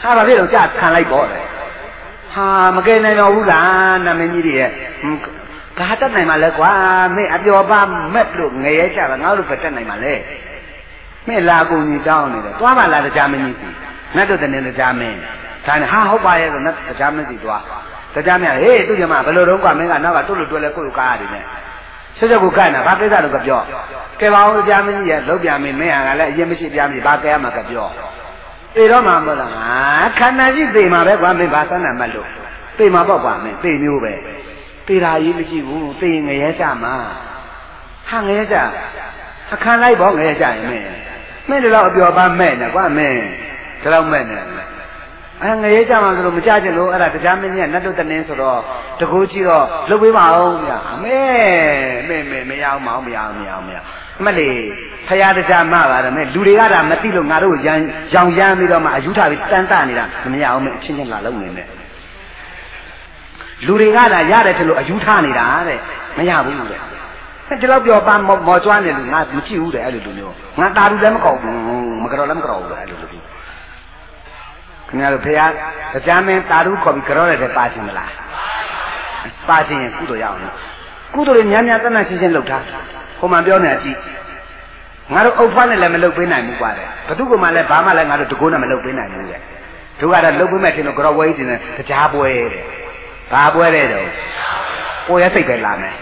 ဟာဘာဖြစ်လို့ကြာခံလိုက်ပေါ့လေဟာမကဲနိုင်တော့ဘူးလားနာမည်ကြီးတွေရဲ့ဘာတက်နိုင်မှာလဲကွာမင်းအပျော်ပါမက်လို့ငရဲကြတာငါတို့ပဲတက်နိုင်မှာလဲမင်းလာကုန်ကြီးတောင်းနေတယ်သွားပါလားတရားမင်းကြီးစီနတ်တို့တည်းတရားမင်းဒါနဲ့ဟာဟုတ်ပါရဲ့ဆိုနတ်တရားမင်းစီသွားတရားမင်းဟေးသူ့ကျမဘယ်လိုတော့ကွာမင်းကနောက်ကတွတ်လို့တွဲလဲကိုယ့်ကိုကားရတယ်နဲ့ဆက်ချက်ကိုကတ်နာဘာကိစ္စတော့ကပြောကဲပါဦးတရားမင်းကြီးရဲ့လုံးပြမင်းမင်းဟာလည်းအရင်မရှိပြမင်းဘာကဲရမှာကပြောသေတော့မှမဟုတ်လားငါခန္ဓာရှိသေမှာပဲကွာမင်းဘာသနာမှတ်လို့သေမှာပေါ့ကွာမင်းသေမျိုးပဲသေတာကြီးမရှိဘူးသေငရဲကြမှာဟာငရဲကြအခန်းလိုက်ပေါ့ငရဲကြရင်မင်းမင်းတို့တော့အပျော်ပါမဲ့နေကွာမင်းဒီလောက်မဲ့နေအဲငရဲကြမှာဆိုလို့မကြချင်လို့အဲ့ဒါတရားမင်းကြီးကနတ်တို့တနင်းဆိုတော့တကူကြည့်တော့လှုပ်ပေးပါအောင်ဗျာအမေမေမေမရအောင်မအောင်မရအောင်မရအောင်မရအမလေးဖရာတရားမှပါတယ်မဲ့လူတွေကဒါမသိလို့ငါတို့ရန်ရောင်ရမ်းပြီးတော့မှအယူထားပြီးတန်းတနေတာမရအောင်မဲ့အချင်းချင်းလာလုံးနေနဲ့လူတွေကဒါရတယ်ထလို့အယူထားနေတာတဲ့မရဘူးတဲ့ဒီလောက်ပြောပါမော်ကျွမ်းနေလို့ငါမကြည့်ဘူးတဲ့အဲ့လိုလူမျိုးငါတာလူလည်းမကောက်ဘူးမကြော်လည်းမကြော်ဘူးတဲ့အဲ့လိုလူမျိုးခင်ဗျားတို့ဖရာတရားမင်းတာလူခေါ်ပြီးကြော်ရတဲ့ပါချင်းမလားပါချင်းရင်ကုသိုလ်ရအောင်လို့ကုသိုလ်တွေများများတဏှာရှင်းရှင်းလုပ်ထားဟိုမှပြောနေအကြည့်ငါတို့အုပ်ဖွားနဲ့လည်းမလုပ်ပေးနိုင်ဘူးကွာတဲ့ဘသူကမှလည်းဘာမှလည်းငါတို့တကိုးနဲ့မလုပ်ပေးနိုင်ဘူးတဲ့တို့ကတော့လုပ်ပေးမဲ့ထင်လို့ကြော်ဝဲကြီးတင်တရားပွဲတဲ့ဘာပွဲတဲ့တော့ကိုရစိတ်ပဲလာမယ်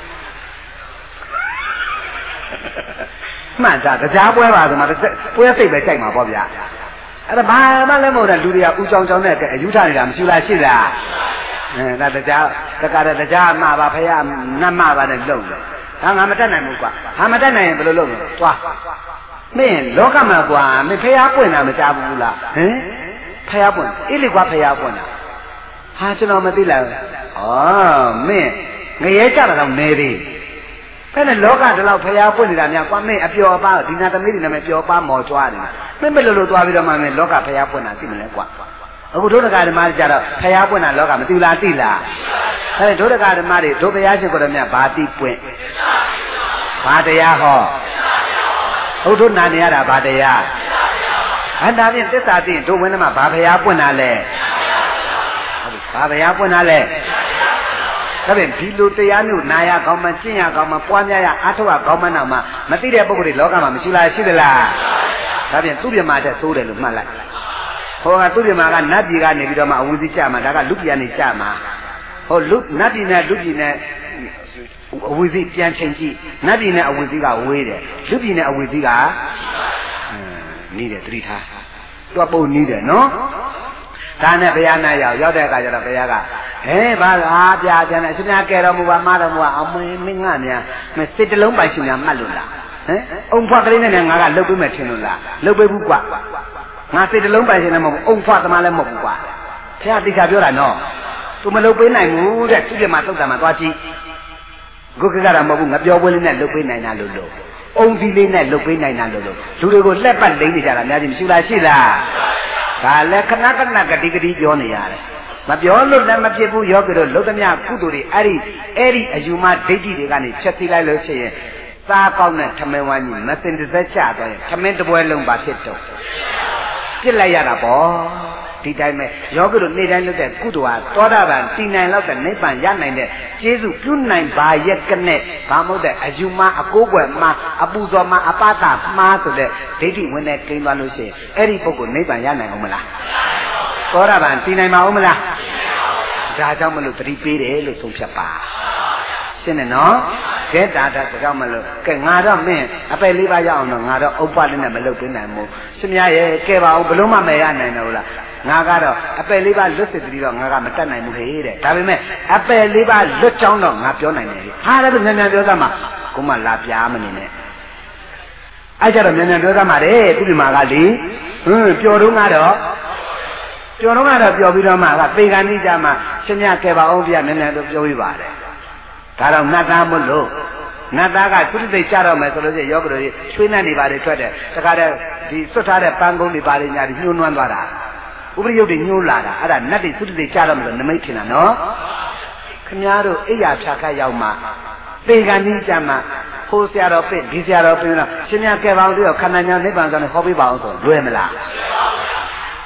မှန်တာတရားပွဲပါဆိုမှပွဲစိတ်ပဲကြိုက်မှာပေါ့ဗျာအဲ့ဒါဘာမှလည်းမဟုတ်တဲ့လူတွေကဥကြောင်ကြောင်နဲ့အယူထားနေတာမရှိလားရှိလားအဲဒါတရားတက္ကရာတရားမှာပါဖယားနတ်မှာပါနဲ့လုံတယ်ဒါငါမတတ်နိုင်ဘူးကွာဟာမတတ်နိုင်ရင်ဘယ်လိုလုပ်မလဲသွားမင်းလောကမှာကွာမင်းဖယားပွင့်တာမကြဘူးလားဟင်ဖယားပွင့်အေးလေကွာဖယားပွင့်တာဟာကျွန်တော်မသိလားဩမင်းငရဲကြတာတော့နေသေးဘယ်နဲ့လောကတလောက်ဖျားပွင့်နေတာများကွာမင်းအပျော်ပါဒီနာသမီးတွေနာမည်ပျော်ပါမော်ကြွားနေတာမင်းဘယ်လိုလိုသွားပြီးတော့မှမင်းလောကဖျားပွင့်တာသိမလဲကွာအခုဒုဒကဓမ္မတွေကြတော့ဖျားပွင့်တာလောကမသိလားသိလားအဲဒုဒကဓမ္မတွေဒုဘုရားရှိခိုးတယ်များဘာတိပွင့်ဘာတရားဟောဟုတ်တို့နာနေရတာဘာတရားအန္တာဖြင့်သစ္စာသိရင်ဒုဝိနမဘာဖျားပွင့်တာလဲဘာဘုရားပွင့်တာလဲဒါဖြင့်ဒီလိုတရားမျိုးနာရကောင်းမှကျင့်ရကောင်းမှပွားများရအားထုတ်ရကောင်းမှတော့မှမသိတဲ့ပုဂ္ဂိုလ်တွေလောကမှာမရှိလားရှိသလားဒါဖြင့်သူ့ပြမာတဲ့သိုးတယ်လို့မှတ်လိုက်ဟောကသူ့ပြမာကနတ်ပြည်ကနေပြီးတော့မှအဝီစီကြမှာဒါကလူပြည်ကနေကြမှာဟောလူနတ်ပြည်နဲ့လူပြည်နဲ့အဝီစီပြန်ချိန်ကြည့်နတ်ပြည်နဲ့အဝီစီကဝေးတယ်လူပြည်နဲ့အဝီစီကနီးတယ်သတိထားသူကပုံနီးတယ်နော်ဒါနဲ့ဘုရားနာရောက်ရောက်တဲ့အခါကျတော့ဘုရားကဟဲဘာသာပြာကျန်တယ်အရှင်များကဲတော်မူပါမတော်မူပါအမင်းမင်းငါများမစိတ်တလုံးပိုင်ရှင်များမှတ်လို့လားဟမ်အုံဖွားကလေးနဲ့ငါကလှုပ်ပေးမယ်ထင်လို့လားလှုပ်ပေးဘူးကွာငါစိတ်တလုံးပိုင်ရှင်လည်းမဟုတ်ဘူးအုံဖွားသမားလည်းမဟုတ်ဘူးကွာဘုရားတိကျပြောတာနော်သူမလှုပ်ပေးနိုင်ဘူးတဲ့သူပြမသုတ်တံမှာသွားကြည့်ကိုကကတော့မဟုတ်ဘူးငါပြောပွဲလေးနဲ့လှုပ်ပေးနိုင်တာလို့လို့အုံဒီလေးနဲ့လှုပ်ပေးနိုင်တာလို့လို့လူတွေကိုလှက်ပတ်လိမ့်နေကြတာများကြီးမရှိလားရှိလားဒါလည်းခဏခဏကတိကတိပြောနေရတယ်မပြောလို့လည်းမဖြစ်ဘူးယောဂီတို့လုံးသမျှကုသိုလ်တွေအဲ့ဒီအဲ့ဒီအယူမဒိဋ္ဌိတွေကနေချက်သိလိုက်လို့ရှိရင်စားကောင်းတဲ့ထမင်းဝမ်းကြီးမစင်တစ်သက်ချသွားရင်ထမင်းတစ်ပွဲလုံးပါဖြစ်တော့ပြစ်လိုက်ရတာပေါ့ဒီတိုင်းပဲယောဂီတို့နေ့တိုင်းလုပ်တဲ့ကုသိုလ်ဟာသောတာပန်တည်နိုင်လောက်တဲ့နိဗ္ဗာန်ရနိုင်တဲ့ကျေးဇူးပြုနိုင်ပါရဲ့ကနဲ့ဘာမဟုတ်တဲ့အယူမအကိုးကွယ်မှာအပူဇော်မှာအပတာမှားဆိုတဲ့ဒိဋ္ဌိဝင်တဲ့ကိန်းသွားလို့ရှိရင်အဲ့ဒီပုဂ္ဂိုလ်နိဗ္ဗာန်ရနိုင်အောင်မလားသောတာပန်တည်နိုင်မှာအောင်မလားဒါကြောင့်မလို့သတိပေးတယ်လို့ဆုံးဖြတ်ပါရှင်းတယ်နော်ကဲဒါဒါကြောင့်မလို့ကဲငါတော့မင်းအပယ်လေးပါးရအောင်တော့ငါတော့ဥပ္ပလည်းနဲ့မလုပ်ပေးနိုင်ဘူးရှင်များရဲ့ကဲပါအောင်ဘလို့မှမရနိုင်တော့လားငါကတော့အပယ်လေးပါးလွတ်စစ်တည်းတော့ငါကမတတ်နိုင်ဘူးဟဲ့တဲ့ဒါပေမဲ့အပယ်လေးပါးလွတ်ချောင်းတော့ငါပြောနိုင်တယ်ဟာလည်းသူမြန်မြန်ပြောသားမှာကိုမလာပြားမနေနဲ့အဲ့ကြတော့မြန်မြန်ပြောသားမှာတဲ့သူဒီမှာကလေဟွန်းပျော်တော့ကတော့ပျော်တော့ကတော့ပျော်ပြီးတော့မှကပေကန်ကြီးကြမှာရှင်မြကဲပါအောင်ပြမြန်မြန်တော့ပြောပြီးပါတယ်ဒါတော့နတ်သားမို့လို့နတ်သားကသုတိတ်ကြတော့မယ်ဆိုလို့ရှိရင်ယောဂတို့ချွေးနှံ့နေပါလေထွက်တယ်တခါတည်းဒီစွတ်ထားတဲ့ပန်းကုန်းတွေပါလေညာတွေညှိုးနွမ်းသွားတာဥပရိယုတ်တွေညှိုးလာတာအဲ့ဒါနတ်တွေသုတိတ်ကြတော့မယ်လို့နမိတ်ထင်တာနော်ခင်ဗျားတို့အိယာဖြာခတ်ရောက်မှပေကန်ကြီးကြမှာဟိုဆရာတော်ပြဒီဆရာတော်ပြတော့ရှင်မြကဲပါအောင်တို့ခန္ဓာညာနိဗ္ဗာန်ဆိုရင်ဟောပေးပါအောင်ဆိုလွယ်မလား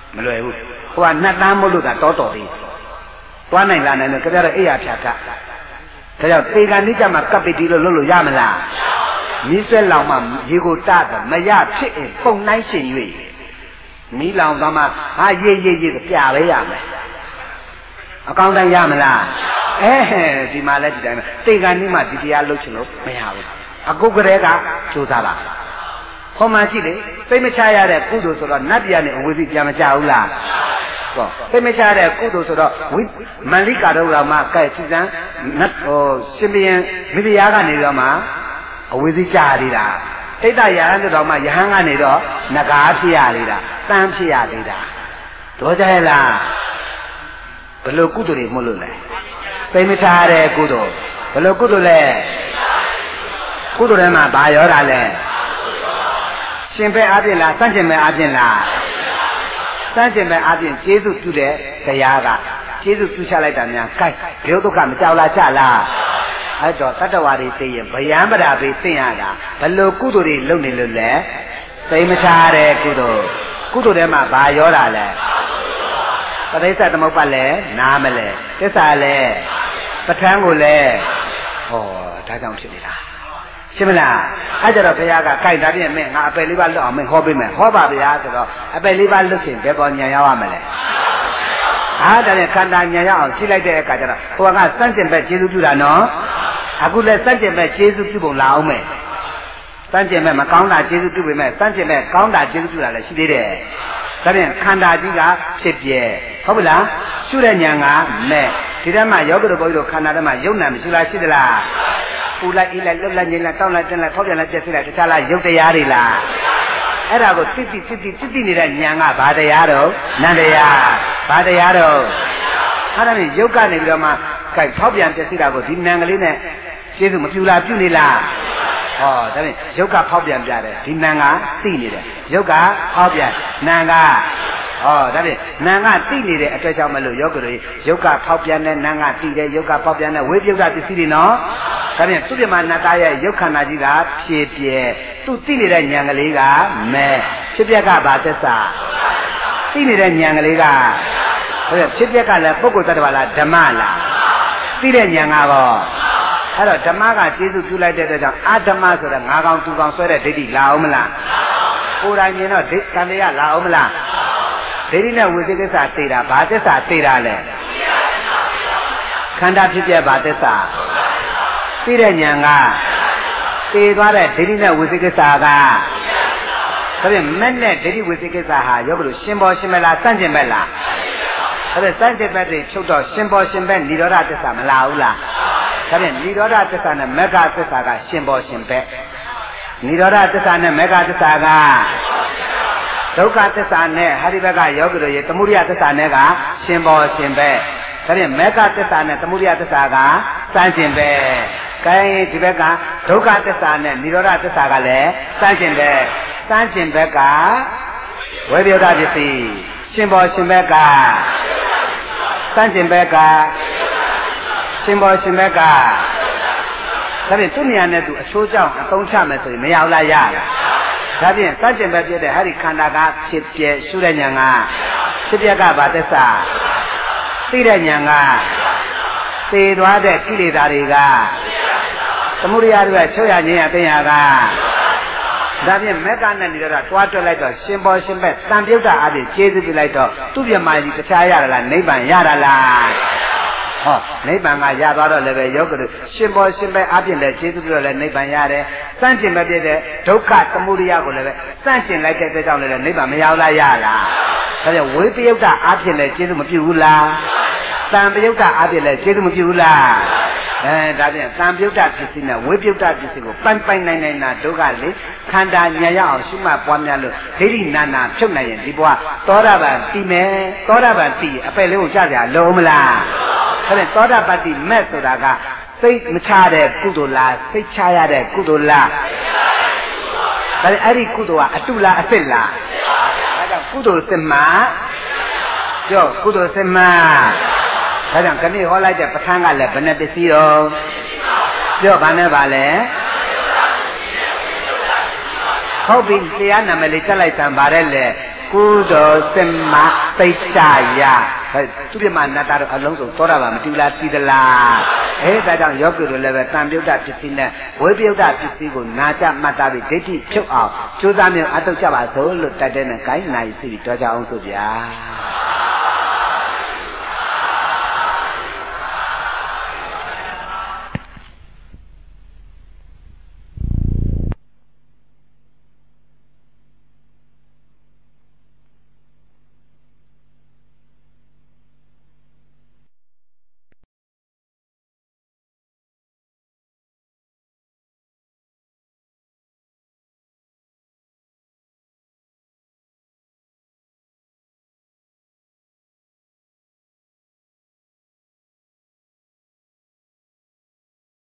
မလွယ်ဘူးဟိုကနတ်သားမို့လို့သာတောတော်သေးသွားနိုင်လာနိုင်လို့ကြကြတော့အိယာဖြာကဒါကြောင့်သေကံနိကြမှာကပ်ပိတိလို့လုပ်လို့ရမလားမီးဆွဲလောင်မှရေကိုတတ်မရဖြစ်ရင်ပုံနိုင်ရှင်၍မီးလောင်သွားမှဟာရေရေရေပြပဲရမယ်အကောင်းတိုင်းရမလားအဲဒီမှာလည်းဒီတိုင်းပဲသေကံနိမှဒီတရားလုပ်ချင်လို့မရဘူးအခုကလေးကကြိုးစားပါဟောမှရှိလေသိမချရတဲ့ကုသိုလ်ဆိုတော့နတ်တရားနဲ့အဝိဇ္ဇပြန်မကြဘူးလားဟောသိမချရတဲ့ကုသိုလ်ဆိုတော့ဝိမန္လိကာတို့တော်မှာကဲစီစံနတ်ဟိုရှင်ဘုရင်မိဖုရားကနေတော့မှအဝိဇ္ဇကြရတာတိတ္တရဟန်းတို့တော်မှာယဟန်ကနေတော့နဂါဖြစ်ရသေးတာတန်းဖြစ်ရသေးတာတော့ကြရဲ့လားဘယ်လိုကုသိုလ်တွေမလို့လဲသိမချရတဲ့ကုသိုလ်ဘယ်လိုကုသိုလ်လဲကုသိုလ်ထဲမှာဘာရောတာလဲရှင်ပဲအားဖြင့်လားစန့်ကျင်ပဲအားဖြင့်လားစန့်ကျင်ပဲအားဖြင့်ကျေးဇူးပြုတဲ့တရားကကျေးဇူးပြုချလိုက်တာများကိုက်ဘယ်ဒုက္ခမကြောက်လားချလားအဲ့တော့တတ္တဝါတွေသိရင်ဗျံပရာပဲသိရတာဘလို့ကုသိုလ်တွေလုပ်နေလို့လဲသိမချတဲ့ကုသိုလ်ကုသိုလ်ထဲမှာဘာရောတာလဲပရိစ္ဆသမုပ္ပါလဲနားမလဲသစ္စာလဲပဋ္ဌာန်းကိုလဲဟောဒါကြောင့်ဖြစ်နေတာရှင်းမလားအဲ့ကြတော့ဘုရားကကြိုက်တာပြည့်မဲ့ငါအပယ်လေးပါလွတ်အောင်မင်းဟောပေးမယ်ဟောပါဗျာဆိုတော့အပယ်လေးပါလွတ်ရင်ဘယ်ပေါ်ညံရောက်ရမလဲအားတည်းခန္ဓာညံရောက်အောင်ရှိလိုက်တဲ့အခါကျတော့ဟိုကစန့်ကျင်ဘက်ကျေးဇူးပြုတာနော်အခုလည်းစန့်ကျင်ဘက်ကျေးဇူးပြုပုံလာအောင်မယ်စန့်ကျင်ဘက်မကောင်းတာကျေးဇူးပြုပေမဲ့စန့်ကျင်ဘက်ကောင်းတာကျေးဇူးပြုတာလည်းရှိသေးတယ်ဒါဖြင့်ခန္ဓာကြီးကဖြစ်ပြဲဟုတ်ပြီလားရှုတဲ့ညံကမဲ့ဒီထဲမှာယောဂတို့ဘုရားတို့ခန္ဓာထဲမှာယုံနာမရှိလားရှိသလားပူလိုက်အေးလိုက်လွတ်လိုက်ငြိမ်လိုက်တောင်းလိုက်တင်းလိုက်ဖောက်ပြန်လိုက်ပြည့်စုံလိုက်တခြားလားယုတ်တရားတွေလားအဲ့ဒါကိုတိတိတိတိတိတိနေတဲ့ဉာဏ်ကဘာတရားတော့နန္တရားဘာတရားတော့အဲ့ဒါနဲ့ယုတ်ကနေပြီးတော့မှကြိုက်ဖောက်ပြန်ပြည့်စုံတာကိုဒီဉာဏ်ကလေးနဲ့ကျေးဇူးမပြုလားပြုနေလားဟောဒါဖြင့်ယုတ်ကဖောက်ပြန်ပြတယ်ဒီဉာဏ်ကသိနေတယ်ယုတ်ကဖောက်ပြန်ဉာဏ်ကဟောဒါဖြင့်နာငါတိနေတဲ့အတွက်ကြောင့်မလို့ယောဂတွေယုတ်ကဖောက်ပြန်တဲ့နာငါတိတဲ့ယုတ်ကဖောက်ပြန်တဲ့ဝိပယုတ်ပစ္စည်းတွေနော်ဒါဖြင့်သူပြမနာသားရဲ့ယုတ်ခန္ဓာကြီးကဖြည့်ပြဲသူတိနေတဲ့ဉာဏ်ကလေးကမဲဖြစ်ပြက်ကဘာသက်စာတိနေတဲ့ဉာဏ်ကလေးကဟဲ့ဖြစ်ပြက်ကလည်းပုဂ္ဂိုလ်တ attva လားဓမ္မလားတိတဲ့ဉာဏ်ကတော့အဲ့တော့ဓမ္မကကျေစုပြုလိုက်တဲ့အတွက်ကြောင့်အာဓမ္မဆိုတဲ့ငါးကောင်သူကောင်ဆွဲတဲ့ဒိဋ္ဌိလာအောင်မလားကိုယ်တိုင်မြင်တော့ဒိဋ္ဌံတရားလာအောင်မလားဒိဋ္ဌိနဲ့ဝိသေကိစ္စသိတာဘာသစ္စာသိတာလဲခန္ဓာဖြစ်ပြဘာသစ္စာသိတဲ့ဉာဏ်ကသိသွားတဲ့ဒိဋ္ဌိနဲ့ဝိသေကိစ္စကဒါပြန်မဲ့နဲ့ဒိဋ္ဌိဝိသေကိစ္စဟာယောဂလို့ရှင်ပေါ်ရှင်မလားစန့်ကျင်မဲ့လားဒါပြန်စန့်ကျင်မဲ့တွေချုပ်တော့ရှင်ပေါ်ရှင်ဘက်និရောဓသစ္စာမလာဘူးလားဒါပြန်និရောဓသစ္စာနဲ့မဂ္ဂသစ္စာကရှင်ပေါ်ရှင်ဘက်និရောဓသစ္စာနဲ့မဂ္ဂသစ္စာကဒုက္ခသစ္စာနဲ့ဟာဒီဘက်ကယောဂီတို့ရေသမုဒိယသစ္စာနဲ့ကရှင်ပေါ်ရှင်ပဲဒါဖြင့်မေဃသစ္စာနဲ့သမုဒိယသစ္စာကစမ်းရှင်ပဲကဲဒီဘက်ကဒုက္ခသစ္စာနဲ့និရောဓသစ္စာကလည်းစမ်းရှင်ပဲစမ်းရှင်ဘက်ကဝိပယုဒ္ဓပစ္စည်းရှင်ပေါ်ရှင်ဘက်ကစမ်းရှင်ဘက်ကရှင်ပေါ်ရှင်ဘက်ကဒါဖြင့်သူ့နေရာနဲ့သူအချိုးကြောင့်အသုံးချမယ်ဆိုရင်မရဘူးလားရလားဒါဖြင့်စัจကျင်ပဲပြတဲ့ဟာဒီခန္ဓာကဖြစ်ပြရှုတဲ့ဉာဏ်ကဖြစ်ပြကဘာသစ္စာသိတဲ့ဉာဏ်ကသိသွားတဲ့ကိလေသာတွေကသမုဒိယတွေကချုပ်ရခြင်းအသိဉာဏ်ကဒါဖြင့်မေတ္တာနဲ့နေတော့တွားတွက်လိုက်တော့ရှင်ပေါ်ရှင်ဘက်တန်ပြုတ်တာအပြင်ကျေးဇူးပြုလိုက်တော့သူ့ပြမကြီးတခြားရတာလားနိဗ္ဗာန်ရတာလားဟောနိဗ္ဗာန်ကရသွားတော့လည်းပဲယောဂတို့ရှင်ပေါ်ရှင်ပဲအပြည့်လည်းကျေးဇူးပြုတော့လည်းနိဗ္ဗာန်ရတယ်စန့်ကျင်ပဲပြတဲ့ဒုက္ခသမုဒိယကိုလည်းပဲစန့်ကျင်လိုက်တဲ့အတွက်ကြောင့်လည်းနိဗ္ဗာန်မရောက်လားရလားဒါကြောင့်ဝိပယုတ်တာအပြည့်လည်းကျေးဇူးမပြုဘူးလားတန်ပယုတ်တာအပြည့်လည်းကျေးဇူးမပြုဘူးလားအဲဒါပြန်တန်ပယုတ်တာပစ္စည်းနဲ့ဝိပယုတ်တာပစ္စည်းကိုပိုင်ပိုင်နိုင်နိုင်တာဒုက္ခလေခန္ဓာညာရအောင်ရှုမှတ်ပွားများလို့ဒိဋ္ဌိနာနာဖြုတ်နိုင်ရင်ဒီဘဝသောတာပန်တည်မယ်သောတာပန်တည်အပယ်လေးကိုကြကြလုံးမလားဒါနဲ့သောတာပတ္တိမဲ့ဆိုတာကစိတ်မချတဲ့ကုသိုလ်လားစိတ်ချရတဲ့ကုသိုလ်လားဒါနဲ့အဲ့ဒီကုသိုလ်ကအတုလားအစစ်လားဒါကြောင့်ကုသိုလ်စစ်မှပြောကုသိုလ်စစ်မှဒါကြောင့်ခဏဟောလိုက်တဲ့ပဋ္ဌာန်းကလည်းဘယ်နဲ့ပစ္စည်းတော့ပြောဘာနဲ့ပါလဲဟုတ်ပြီတရားနာမည်လေးချက်လိုက်တန်ပါတယ်လေကုသိုလ်စင်မသိစ္စာယသူပြမနတ္တတို့အလုံးစုံသောတာပန်မတူလားတည်သလားအဲဒါကြောင့်ယောဂီတို့လည်းပဲတန်ပြုတ်တာပစ္စည်းနဲ့ဝိပယုတ်တာပစ္စည်းကိုနာကြမှတ်သားပြီးဒိဋ္ဌိဖြုတ်အောင်ကြိုးစားမြတ်အထုတ်ကြပါစို့လို့တတ်တဲ့နဲ့ gain နိုင်စီတော်ကြအောင်ဆိုဗျာ